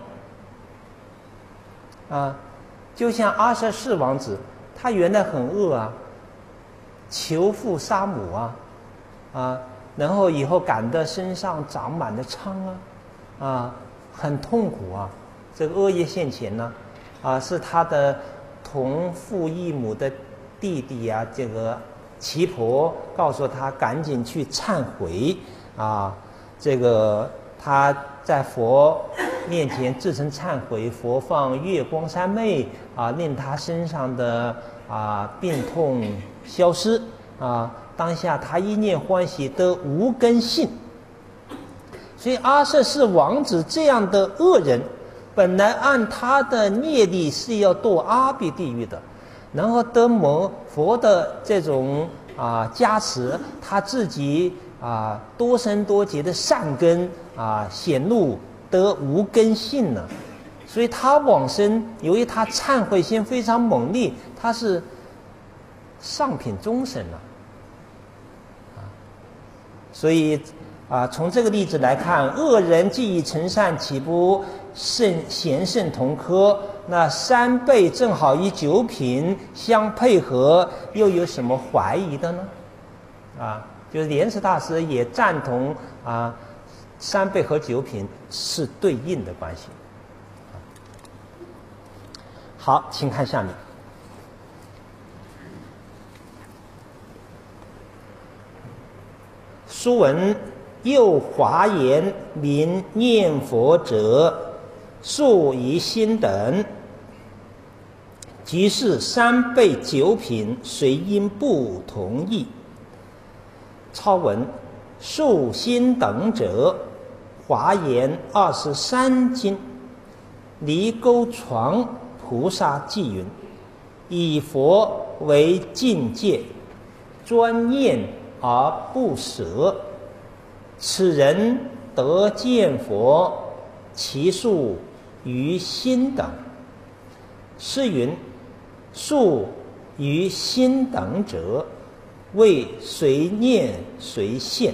啊，就像阿舍世王子，他原来很恶啊，求父杀母啊，啊，然后以后感得身上长满了疮啊，啊，很痛苦啊，这个恶业现前呢，啊，是他的同父异母的弟弟呀、啊，这个奇婆告诉他赶紧去忏悔啊，这个他在佛面前自称忏悔，佛放月光三昧啊，令他身上的啊病痛消失啊，当下他一念欢喜得无根性。所以阿舍是王子这样的恶人，本来按他的业力是要堕阿鼻地狱的，然后得摩佛的这种啊加持，他自己啊多生多劫的善根啊显露得无根性了，所以他往生，由于他忏悔心非常猛烈，他是上品中生了啊，所以啊从这个例子来看，恶人既已成善，岂不圣贤圣同科？那三辈正好与九品相配合，又有什么怀疑的呢？啊，就是莲池大师也赞同啊，三辈和九品是对应的关系。好，请看下面。书文又华严名念佛者，数于心等，即是三辈九品随因不同义。超文数心等者，华严二十三经，离沟床菩萨记云：以佛为境界，专念而不舍，此人得见佛，其数于心等。是云：数于心等者，谓随念随现。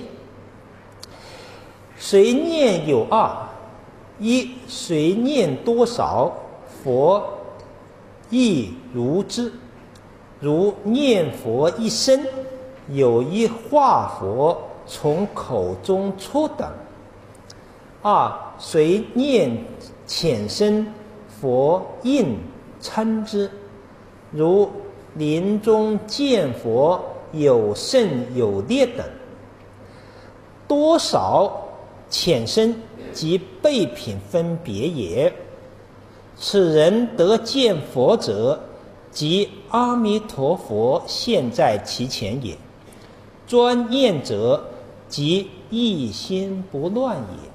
随念有二：一随念多少，佛亦如之，如念佛一声，有一化佛从口中出等。二随念浅深，佛应称之，如临终见佛有胜有劣等。多少浅深即备品分别也。此人得见佛者，即阿弥陀佛现在其前也。专念者，即一心不乱也。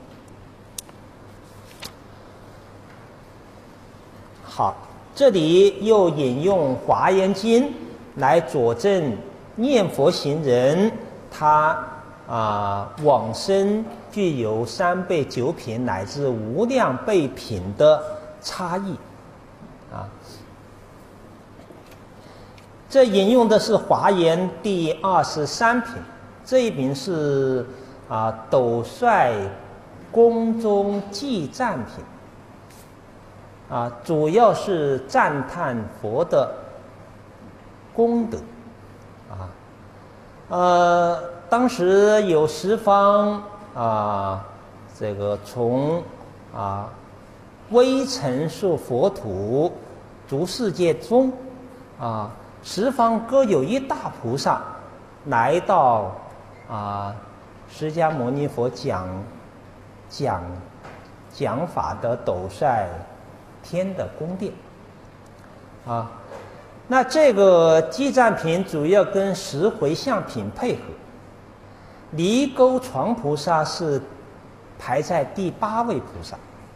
好，这里又引用《华严经》来佐证念佛行人他啊往生具有三倍九品乃至无量倍品的差异啊。这引用的是《华严》第二十三品，这一品是啊斗率宫中记赞品。啊，主要是赞叹佛的功德，啊，呃，当时有十方啊，这个从啊微尘数佛土诸世界中啊十方各有一大菩萨来到啊释迦牟尼佛讲讲讲法的斗率天的宫殿啊。那这个积赞品主要跟十回向品配合，离沟床菩萨是排在第八位菩萨。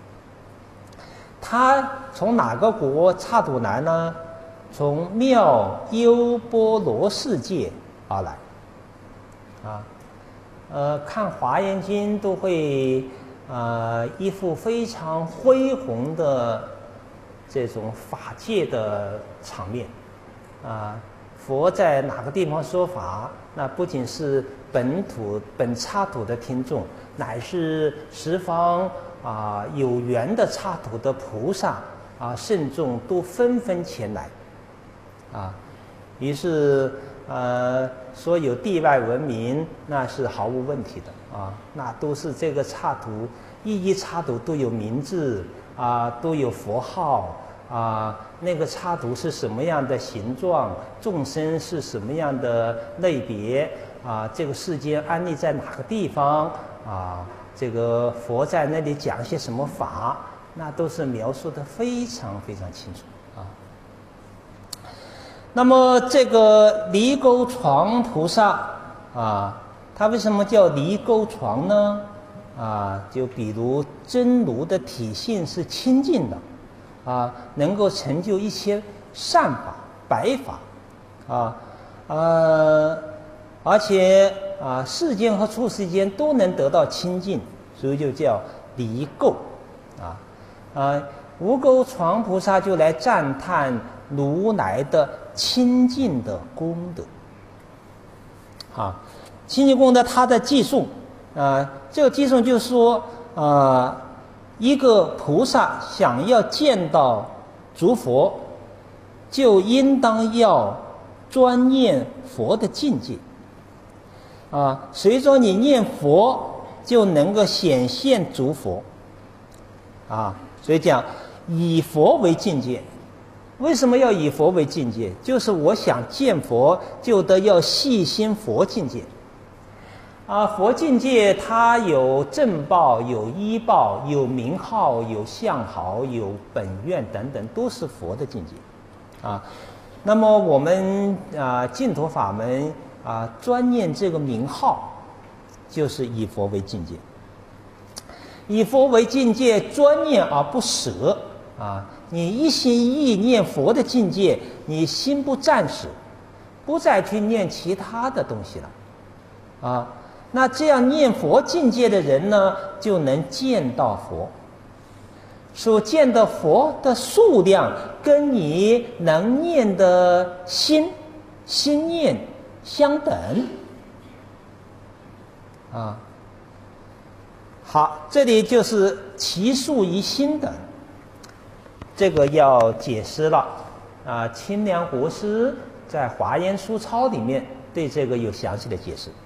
他从哪个国刹土来呢？从妙优波罗世界而来啊。呃，看华严经都会呃一幅非常恢宏的这种法界的场面啊。佛在哪个地方说法，那不仅是本土本刹土的听众，乃是十方啊有缘的刹土的菩萨啊圣众都纷纷前来啊。于是呃说有地外文明，那是毫无问题的啊。那都是这个刹土，一一刹土都有名字啊，都有佛号啊，那个刹土是什么样的形状，众生是什么样的类别啊，这个世间安立在哪个地方啊，这个佛在那里讲些什么法，那都是描述的非常非常清楚啊。那么这个离沟床菩萨啊，他为什么叫离沟床呢？啊，就比如真如的体性是清净的啊，能够成就一切善法、白法啊，呃，而且啊，世间和处世间都能得到清净，所以就叫离垢啊。啊，无垢床菩萨就来赞叹如来的清净的功德啊。清净功德它的寄颂啊，这个寄颂就是说啊。一个菩萨想要见到诸佛，就应当要专念佛的境界啊。随着你念佛，就能够显现诸佛啊。所以讲以佛为境界。为什么要以佛为境界？就是我想见佛，就得要细心佛境界。啊，佛境界它有正报、有依报、有名号、有相好、有本愿等等，都是佛的境界啊。那么我们啊净土法门啊专念这个名号，就是以佛为境界。以佛为境界，专念而不舍啊。你一心一意念佛的境界，你心不暂时，不再去念其他的东西了啊。那这样念佛境界的人呢，就能见到佛。所见的佛的数量跟你能念的心心念相等啊。好，这里就是其数于心等，这个要解释了啊。清凉国师在《华严书钞》里面对这个有详细的解释。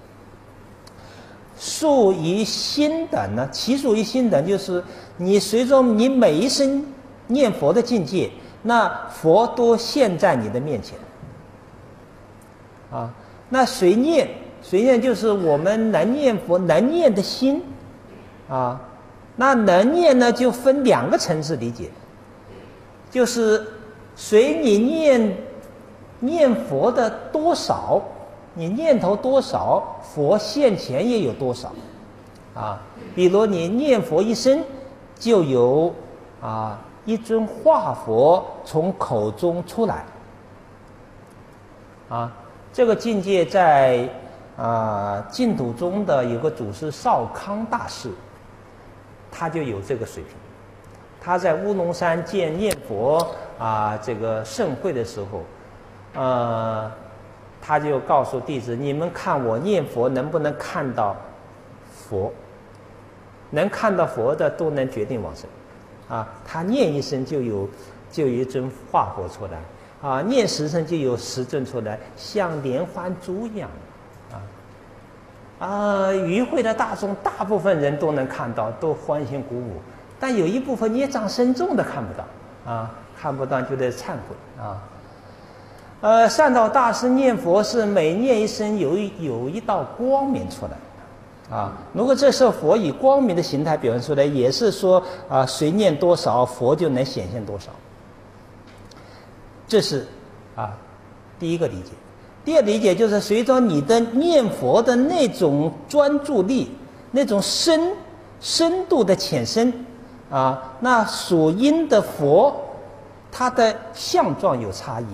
数于心等呢，其数于心等就是你随着你每一声念佛的境界，那佛都现在你的面前啊。那随念随念就是我们能念佛能念的心啊。那能念呢就分两个层次理解，就是随你念念佛的多少，你念头多少，佛现前也有多少啊。比如你念佛一声，就有啊一尊化佛从口中出来啊。这个境界在啊净土中的有个祖师少康大师，他就有这个水平。他在乌龙山建念佛啊这个盛会的时候，呃他就告诉弟子，你们看我念佛能不能看到佛，能看到佛的都能决定往生啊。他念一声就有就有一尊化佛出来啊，念十声就有十尊出来，像连环珠一样啊啊！与会的大众大部分人都能看到，都欢欣鼓舞，但有一部分业障深重的看不到啊，看不到就得忏悔啊。 呃，善导大师念佛是每念一声有一有一道光明出来，啊，如果这时候佛以光明的形态表现出来，也是说啊，谁念多少，佛就能显现多少。这是啊第一个理解。第二理解就是随着你的念佛的那种专注力，那种深深度的浅深啊，那所因的佛，它的相状有差异。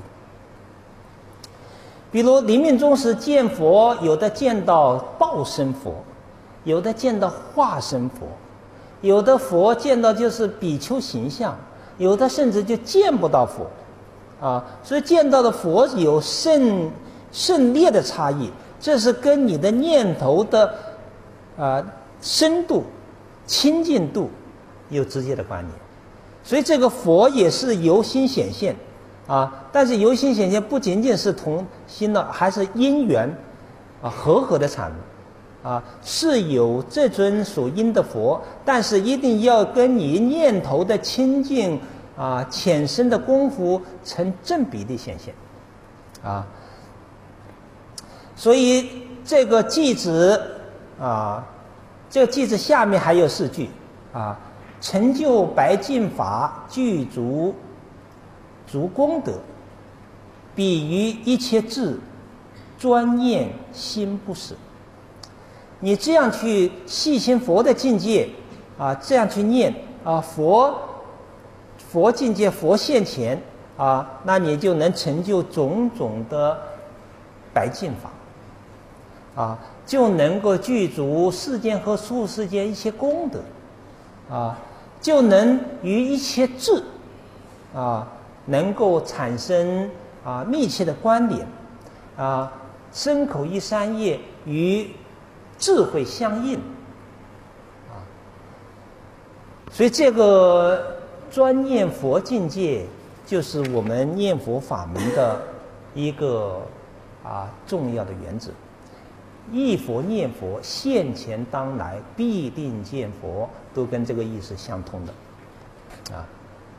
比如临命终时见佛，有的见到报身佛，有的见到化身佛，有的佛见到就是比丘形象，有的甚至就见不到佛，啊，所以见到的佛有甚甚烈的差异，这是跟你的念头的啊深度、亲近度有直接的关联。所以这个佛也是由心显现。啊，但是由心显现不仅仅是同心的，还是因缘啊和合的产物啊，是有这尊所因的佛，但是一定要跟你念头的清净啊浅深的功夫成正比例显现啊。所以这个偈子啊，这个偈子下面还有四句啊，成就白净法，具足足功德，比于一切智，专念心不死。你这样去细心佛的境界啊，这样去念啊，佛佛境界佛现前啊，那你就能成就种种的白净法啊，就能够具足世间和出世间一切功德啊，就能于一切智啊能够产生啊密切的关联啊，身口意三业与智慧相应啊，所以这个专念佛境界就是我们念佛法门的一个啊重要的原则。忆佛念佛，现前当来必定见佛，都跟这个意思相通的啊。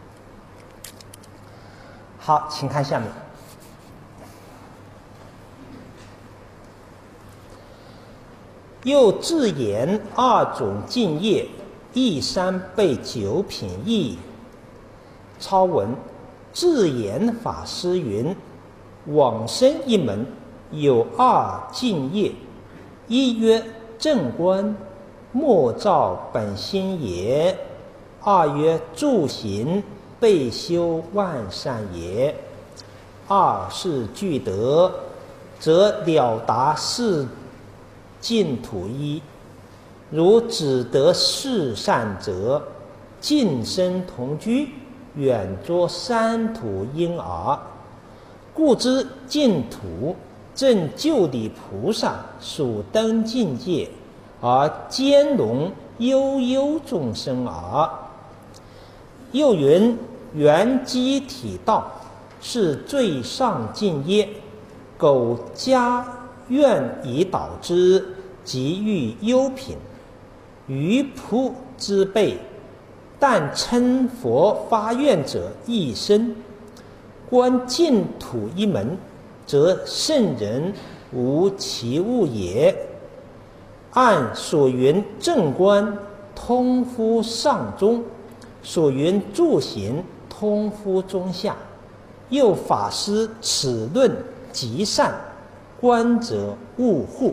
好，请看下面。又自言二种净业，一三倍九品义。超文：自言法师云：往生一门有二净业，一曰正观，莫照本心也；二曰助行，备修万善也。二是具德，则了达世净土一。如只得世善者，近身同居，远着三土因耳。故知净土正就地菩萨属登境界，而兼容悠悠众生耳。又云：圆机体道是最上境业，苟家愿以导之，即欲优品。于仆之辈，但称佛发愿者一生。观净土一门，则圣人无其物也。按所云正观，通乎上中；所云助行，通乎中下。又法师此论极善，观者勿护。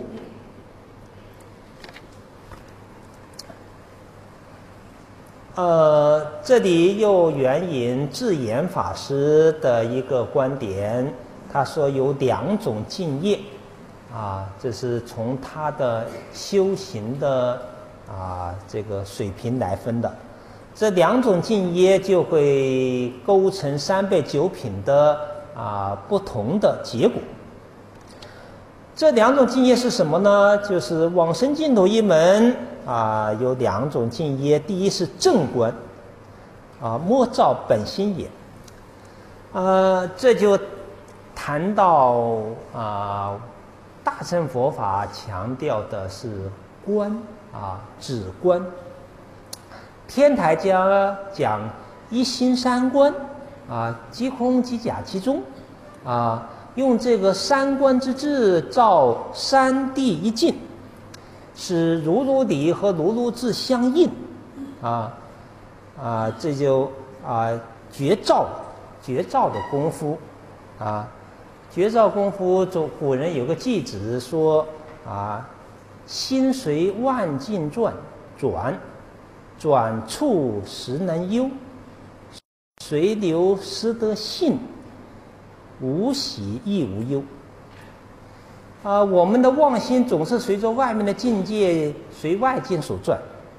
呃，这里又援引智严法师的一个观点，他说有两种境业，啊，这是从他的修行的啊这个水平来分的。这两种境业就会构成三倍九品的啊不同的结果。这两种境业是什么呢？就是往生净土一门啊，有两种境业。第一是正观，啊，莫照本心也。呃，这就谈到啊，大乘佛法强调的是观啊，止观。天台家讲一心三观啊，即空即假即中啊。 用这个三观之智照三谛一境，使如如理和如如智相应，啊啊，这就啊绝照绝照的功夫，啊，绝照功夫，中古人有个偈子说啊，心随万境转，转转处实能悠，随流失得性，无喜亦无忧。啊，我们的妄心总是随着外面的境界，随外境所转。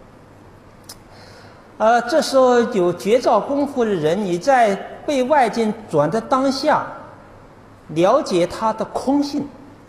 呃，这时候有绝照功夫的人，你在被外境转的当下，了解它的空性，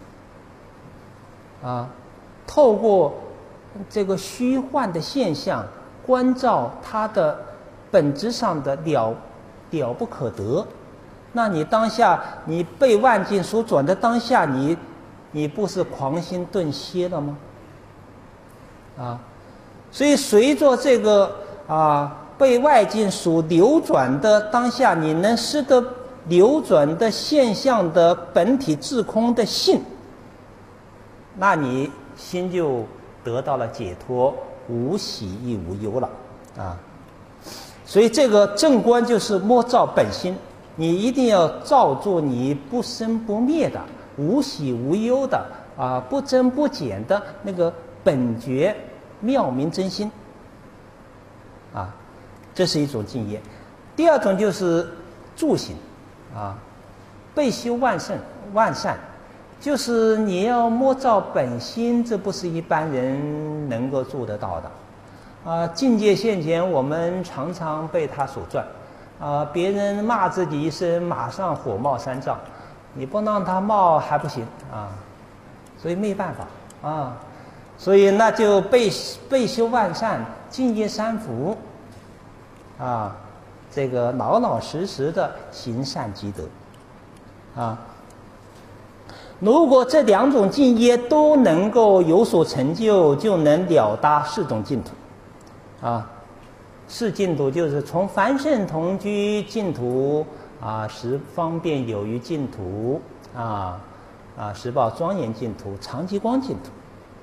啊，透过这个虚幻的现象，关照它的本质上的了了不可得。那你当下你被万境所转的当下，你你不是狂心顿歇了吗？啊，所以随着这个啊被外境所流转的当下，你能识得流转的现象的本体自空的性，那你心就得到了解脱，无喜亦无忧了啊。所以这个正观就是摸照本心，你一定要照住你不生不灭的、无喜无忧的啊、不增不减的那个本觉妙明真心啊，这是一种境界。第二种就是助行啊，备修万圣万善，就是你要摸照本心，这不是一般人能够做得到的。啊，境界现前，我们常常被它所转。啊，别人骂自己一声，马上火冒三丈，你不让他冒还不行啊，所以没办法啊，所以那就备备修万善，敬业三福，啊，这个老老实实的行善积德，啊。如果这两种境业都能够有所成就，就能了达四种净土。啊，四净土就是从凡圣同居净土啊，十方便有余净土啊啊，十宝庄严净土，常寂光净土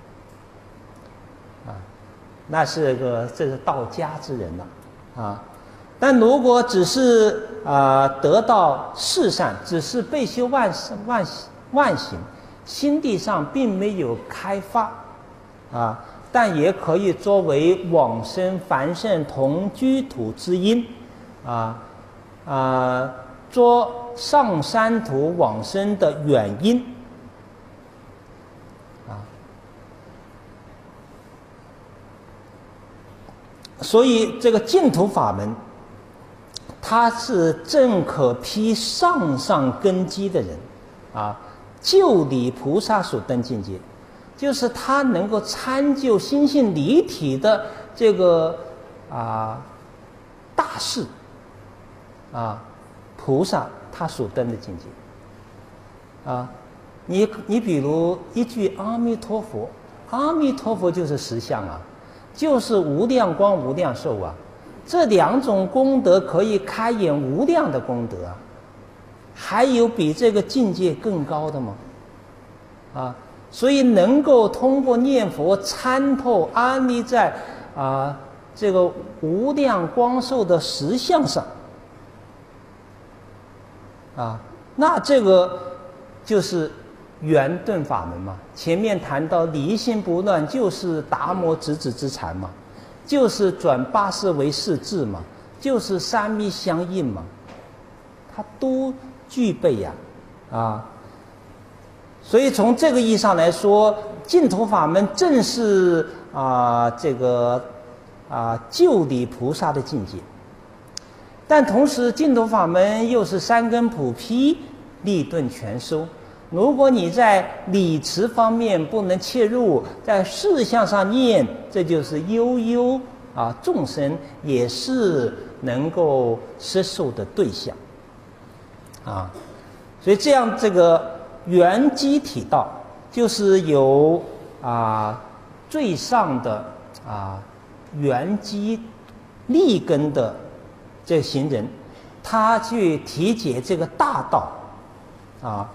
啊，那是个这是道家之人了啊。但如果只是啊得到世善，只是备修万万万行，心地上并没有开发啊。但也可以作为往生凡圣同居土之因，啊啊，做上山土往生的原因，啊，所以这个净土法门，它是正可披上上根基的人，啊，就理菩萨所登境界。就是他能够参究心性离体的这个啊大事啊，菩萨他所登的境界啊，你你比如一句阿弥陀佛，阿弥陀佛就是实相啊，就是无量光无量寿啊，这两种功德可以开演无量的功德啊，还有比这个境界更高的吗？啊。所以能够通过念佛参透安立在啊这个无量光寿的实相上，啊，那这个就是圆顿法门嘛。前面谈到离心不乱，就是达摩直指之禅嘛，就是转八识为四智嘛，就是三密相应嘛，它都具备呀，啊。啊所以从这个意义上来说，净土法门正是啊、呃、这个啊、呃、就理菩萨的境界，但同时净土法门又是三根普披，立顿全收。如果你在理持方面不能切入，在事项上念，这就是悠悠啊众生也是能够摄受的对象啊。所以这样这个。圆基体道就是有啊最上的啊圆基立根的这行人，他去体解这个大道啊，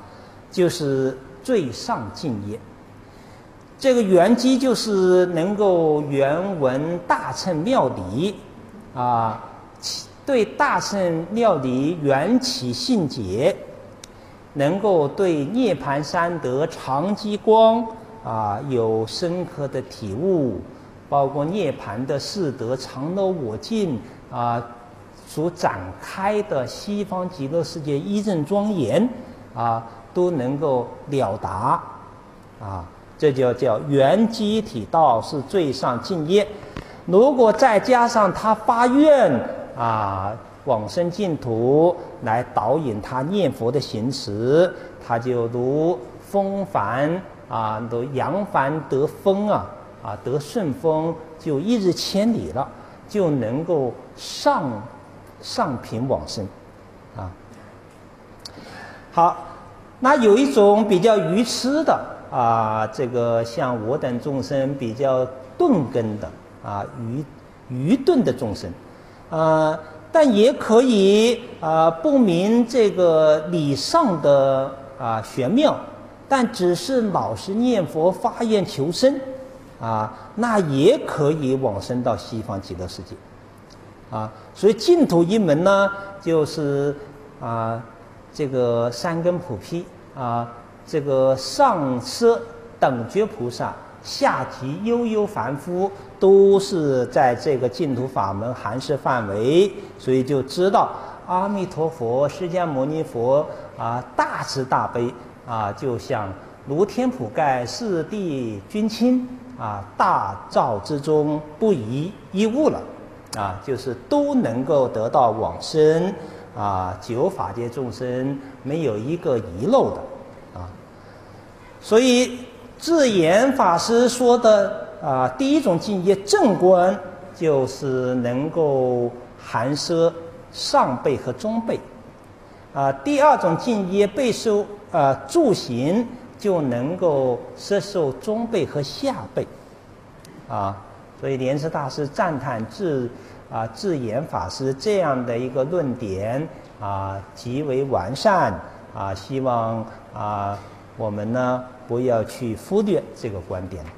就是最上敬业。这个圆寂就是能够原闻大乘妙理啊，对大乘妙理缘起性解，能够对涅盘三德常寂光啊有深刻的体悟，包括涅盘的四德常乐我净啊所展开的西方极乐世界一正庄严啊，都能够了达啊。这就叫圆寂体道是最上敬业。如果再加上他发愿啊，往生净土来导引他念佛的行持，他就如风帆啊，如扬帆得风啊，啊得顺风，就一日千里了，就能够上上品往生啊。好，那有一种比较愚痴的。啊，这个像我等众生比较钝根的啊，愚愚钝的众生，啊，但也可以啊不明这个理上的啊玄妙，但只是老实念佛发愿求生，啊，那也可以往生到西方极乐世界，啊，所以净土一门呢，就是啊这个三根普披啊。这个上奢等觉菩萨，下级悠悠凡夫，都是在这个净土法门含摄范围，所以就知道阿弥陀佛、释迦牟尼佛啊，大慈大悲啊，就像如天普盖，四地均清啊，大兆之中不遗一物了啊，就是都能够得到往生啊，九法界众生没有一个遗漏的。所以智严法师说的啊，第一种敬业正观，就是能够含摄上辈和中辈啊；第二种敬业备受啊助行，就能够摄受中辈和下辈啊。所以莲池大师赞叹智啊智严法师这样的一个论点啊，极为完善啊，希望啊。我们呢，不要去忽略这个观点。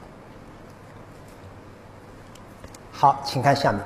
好，请看下面。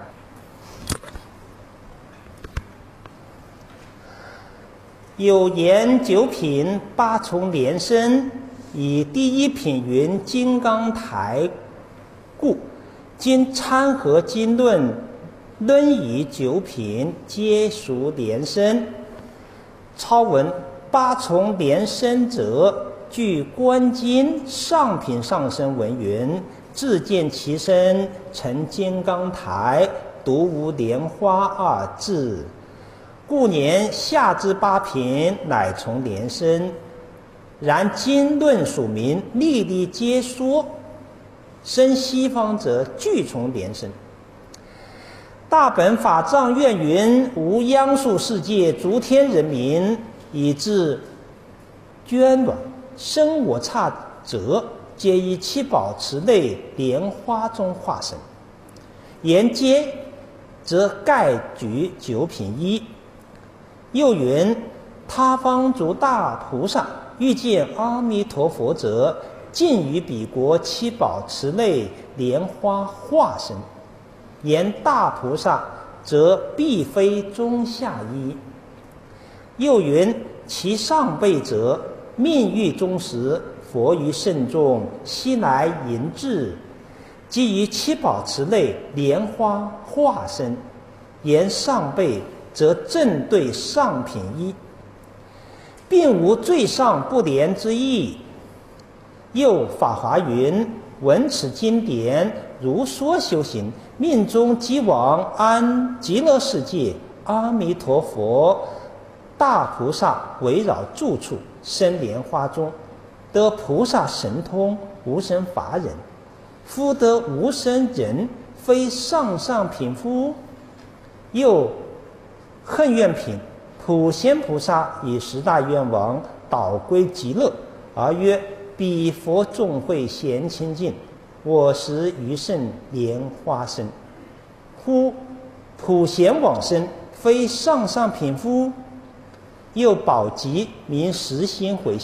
有言九品八重连生，以第一品云金刚台故，今参合经论，论以九品皆属连生。超文八重连生者。据观经上品上生文云，自见其身成金刚台，独无莲花二字，故年下之八品乃从莲生。然经论属名，历历皆说，生西方者俱从莲生。大本法藏愿云：无央数世界诸天人民，以至捐卵。生我刹者，皆以七宝池内莲花中化身。言接，则盖举九品一。又云：他方诸大菩萨遇见阿弥陀佛者，尽于彼国七宝池内莲花化身。言大菩萨，则必非中下一。又云：其上辈者。命欲终时，佛于圣众，悉来迎至，即于七宝池内莲花化身。言上辈，则正对上品一，并无最上不连之意。又法华云：闻此经典，如说修行，命中即往安极乐世界，阿弥陀佛大菩萨围绕住处，生莲花中，得菩萨神通，无生法忍。夫得无生忍，非上上品夫。又恨愿品，普贤菩萨以十大愿王导归极乐，而曰：彼佛众会咸清净，我时余胜莲花身。忽普贤往生，非上上品夫。又宝吉名实心回向，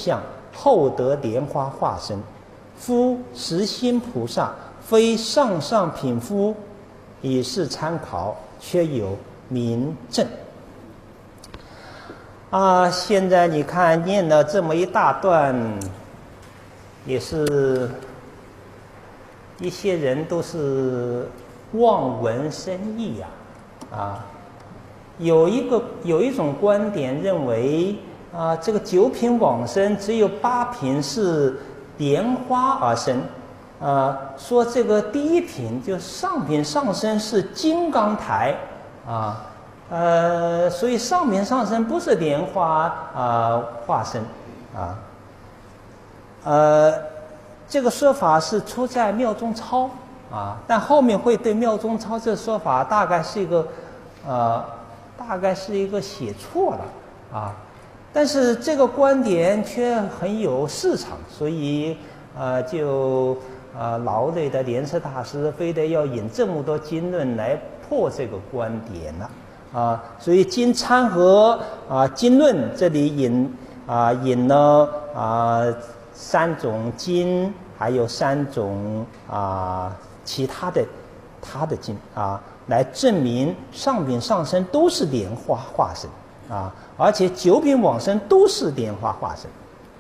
后得莲花化身。夫实心菩萨，非上上品夫，以是参考，却有明证。啊，现在你看念了这么一大段，也是一些人都是望文生义呀、啊，啊，有一个有一种观点认为啊，这个九品往生只有八品是莲花而生，啊，说这个第一品就上品上身是金刚台啊。呃，所以上品上身不是莲花啊、呃、化身啊，呃，这个说法是出在妙中抄啊，但后面会对妙中抄这个说法大概是一个呃，大概是一个写错了啊，但是这个观点却很有市场，所以呃就呃劳累的莲池大师非得要引这么多经论来破这个观点了。啊，所以经参合啊经论这里引啊引了啊三种经，还有三种啊其他的他的经啊，来证明上品上身都是莲花化身啊，而且九品往生都是莲花化身。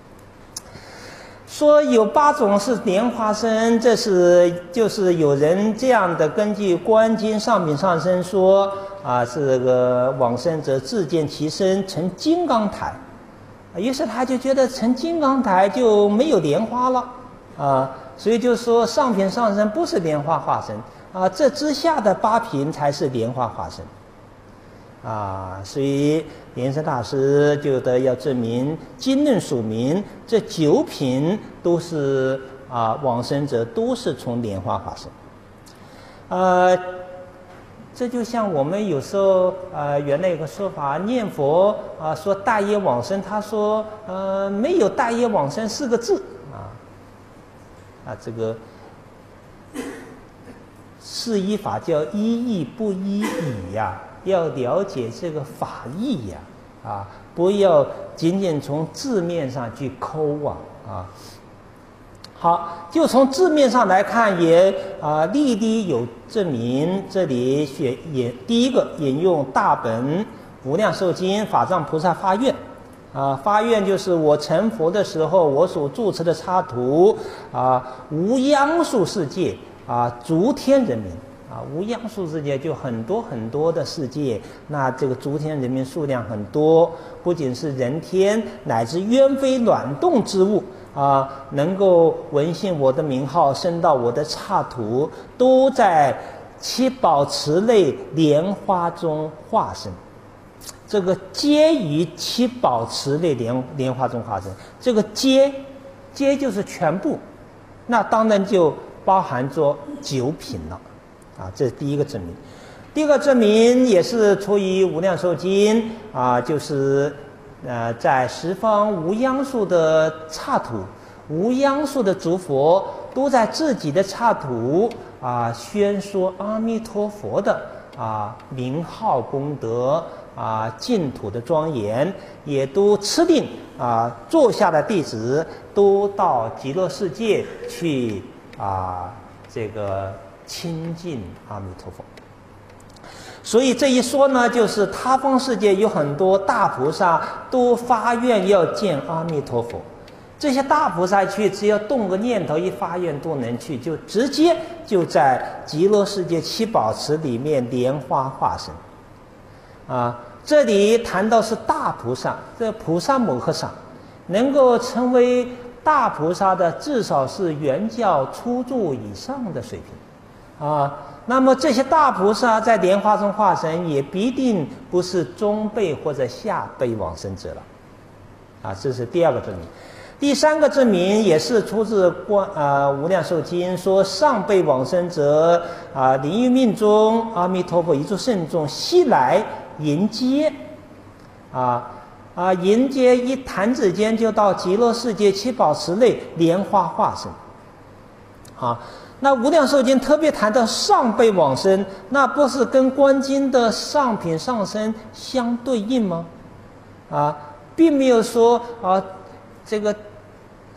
说有八种是莲花身，这是就是有人这样的根据观经上品上身说啊，是这个往生者自见其身成金刚台，于是他就觉得成金刚台就没有莲花了啊，所以就说上品上身不是莲花化身啊，这之下的八品才是莲花化身啊，所以莲池大师就得要证明经论署明这九品都是啊往生者都是从莲花化身，呃，这就像我们有时候呃原来有个说法，念佛啊、呃、说大业往生，他说呃没有大业往生四个字啊啊这个是依法叫依义不依义呀、啊。要了解这个法义呀、啊，啊，不要仅仅从字面上去抠啊啊。好，就从字面上来看也，啊历历有证明。这里选引第一个引用大本无量寿经法藏菩萨发愿，啊发愿就是我成佛的时候，我所住持的刹土啊无央数世界啊诸天人民。啊，无央数世界就很多很多的世界，那这个诸天人民数量很多，不仅是人天，乃至鸢飞卵动之物啊，能够闻信我的名号，升到我的刹土，都在七宝池类莲花中化身。这个皆于七宝池类莲莲花中化身，这个皆皆就是全部，那当然就包含着九品了。啊，这是第一个证明。第二个证明也是出于无量寿经啊，就是呃，在十方无央数的刹土，无央数的诸佛都在自己的刹土啊宣说阿弥陀佛的啊名号功德啊净土的庄严，也都持定啊座下的弟子都到极乐世界去啊这个。亲近阿弥陀佛，所以这一说呢，就是他方世界有很多大菩萨都发愿要见阿弥陀佛，这些大菩萨去，只要动个念头，一发愿都能去，就直接就在极乐世界七宝池里面莲花化身。啊，这里谈到是大菩萨，这菩萨摩诃萨能够成为大菩萨的，至少是原教初住以上的水平。啊，那么这些大菩萨在莲花中化身，也必定不是中辈或者下辈往生者了，啊，这是第二个证明。第三个证明也是出自观啊无量寿经，说上辈往生者啊，临于命中，阿弥陀佛一诸圣众悉来迎接，啊啊迎接一弹指间就到极乐世界七宝池内莲花化身，啊。那无量寿经特别谈到上辈往生，那不是跟观经的上品上身相对应吗？啊，并没有说啊，这个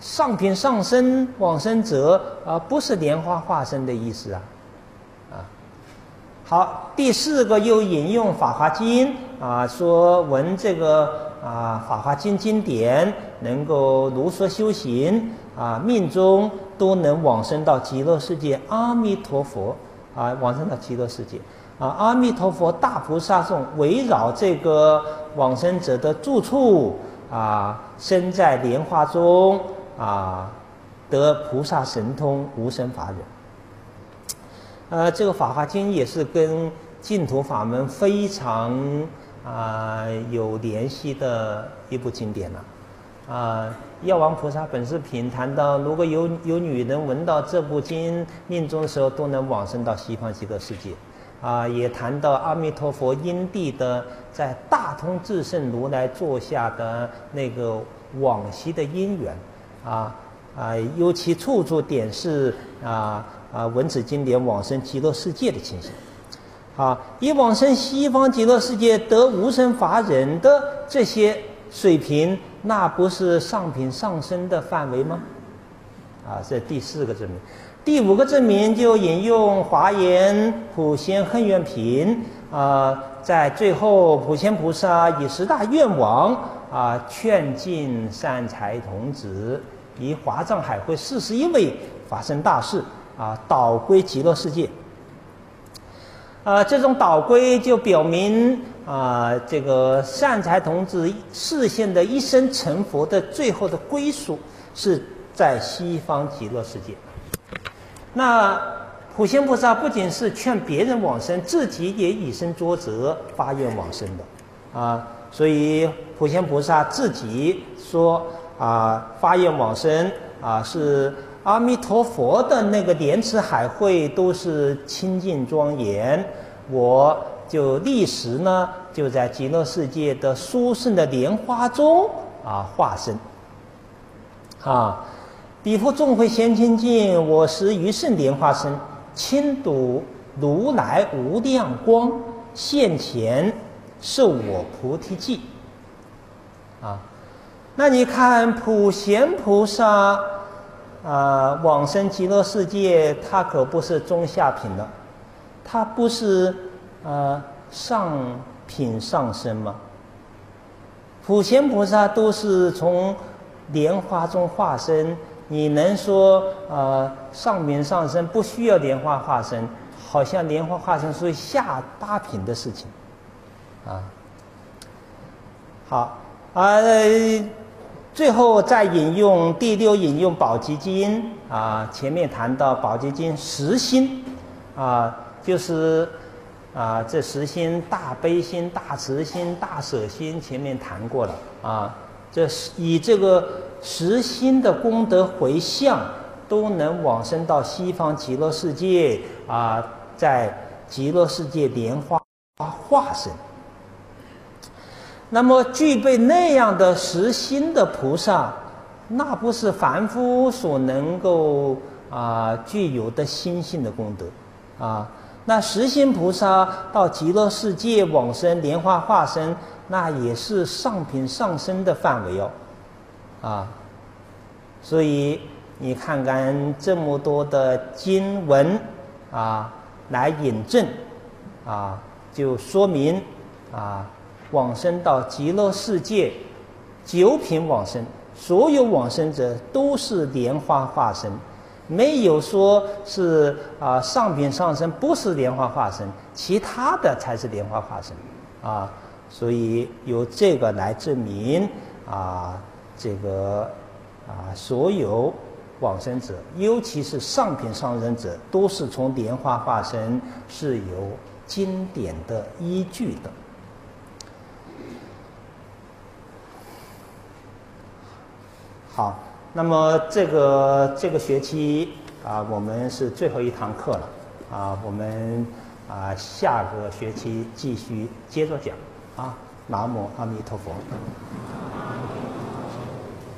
上品上生往生者啊，不是莲花化身的意思啊，啊。好，第四个又引用《法华经》啊，说闻这个啊《法华经》经典，能够如说修行啊，命中都能往生到极乐世界。阿弥陀佛啊，往生到极乐世界啊，阿弥陀佛大菩萨众围绕这个往生者的住处啊，身在莲花中啊，得菩萨神通，无生法忍。呃，这个《法华经》也是跟净土法门非常啊、呃、有联系的一部经典了。啊、呃，药王菩萨本师品谈到，如果有有女人闻到这部经，命中的时候都能往生到西方极乐世界。啊、呃，也谈到阿弥陀佛因地的在大通智胜如来座下的那个往昔的因缘，啊啊，尤其处处点示啊。啊，闻此经典往生极乐世界的情形，啊，以往生西方极乐世界得无生法忍的这些水平，那不是上品上生的范围吗？啊，这第四个证明。第五个证明就引用华严普贤恨愿品啊，在最后普贤菩萨以十大愿望啊，劝进善财童子，以华藏海会四十一位发生大事。啊，导归极乐世界。啊，这种导归就表明啊，这个善财童子示现的一生成佛的最后的归属是在西方极乐世界。那普贤菩萨不仅是劝别人往生，自己也以身作则，发愿往生的。啊，所以普贤菩萨自己说啊，发愿往生啊是。阿弥陀佛的那个莲池海会都是清净庄严，我就立时呢就在极乐世界的殊胜的莲花中啊化身。啊，彼复众会贤清净，我时于圣莲花身，亲睹如来无量光，现前受我菩提记。啊，那你看普贤菩萨。啊，往生极乐世界，它可不是中下品的，它不是呃上品上生吗？普贤菩萨都是从莲花中化身，你能说呃上品上生不需要莲花化身？好像莲花化身属于下八品的事情，啊，好啊。呃最后再引用第六引用宝积经啊，前面谈到宝积经十心啊，就是啊这十心大悲心、大慈心、大舍心，前面谈过了啊。这以这个十心的功德回向，都能往生到西方极乐世界啊，在极乐世界莲花化身。那么具备那样的实心的菩萨，那不是凡夫所能够啊具有的心性的功德啊。那实心菩萨到极乐世界往生莲花化身，那也是上品上生的范围哦，啊。所以你看看这么多的经文啊，来引证啊，就说明啊。往生到极乐世界，九品往生，所有往生者都是莲花化身，没有说是啊、呃、上品上生不是莲花化身，其他的才是莲花化身啊。所以由这个来证明啊，这个啊所有往生者，尤其是上品上生者，都是从莲花化身，是有经典的依据的。好，那么这个这个学期啊，我们是最后一堂课了啊，我们啊下个学期继续接着讲啊。南无阿弥陀佛。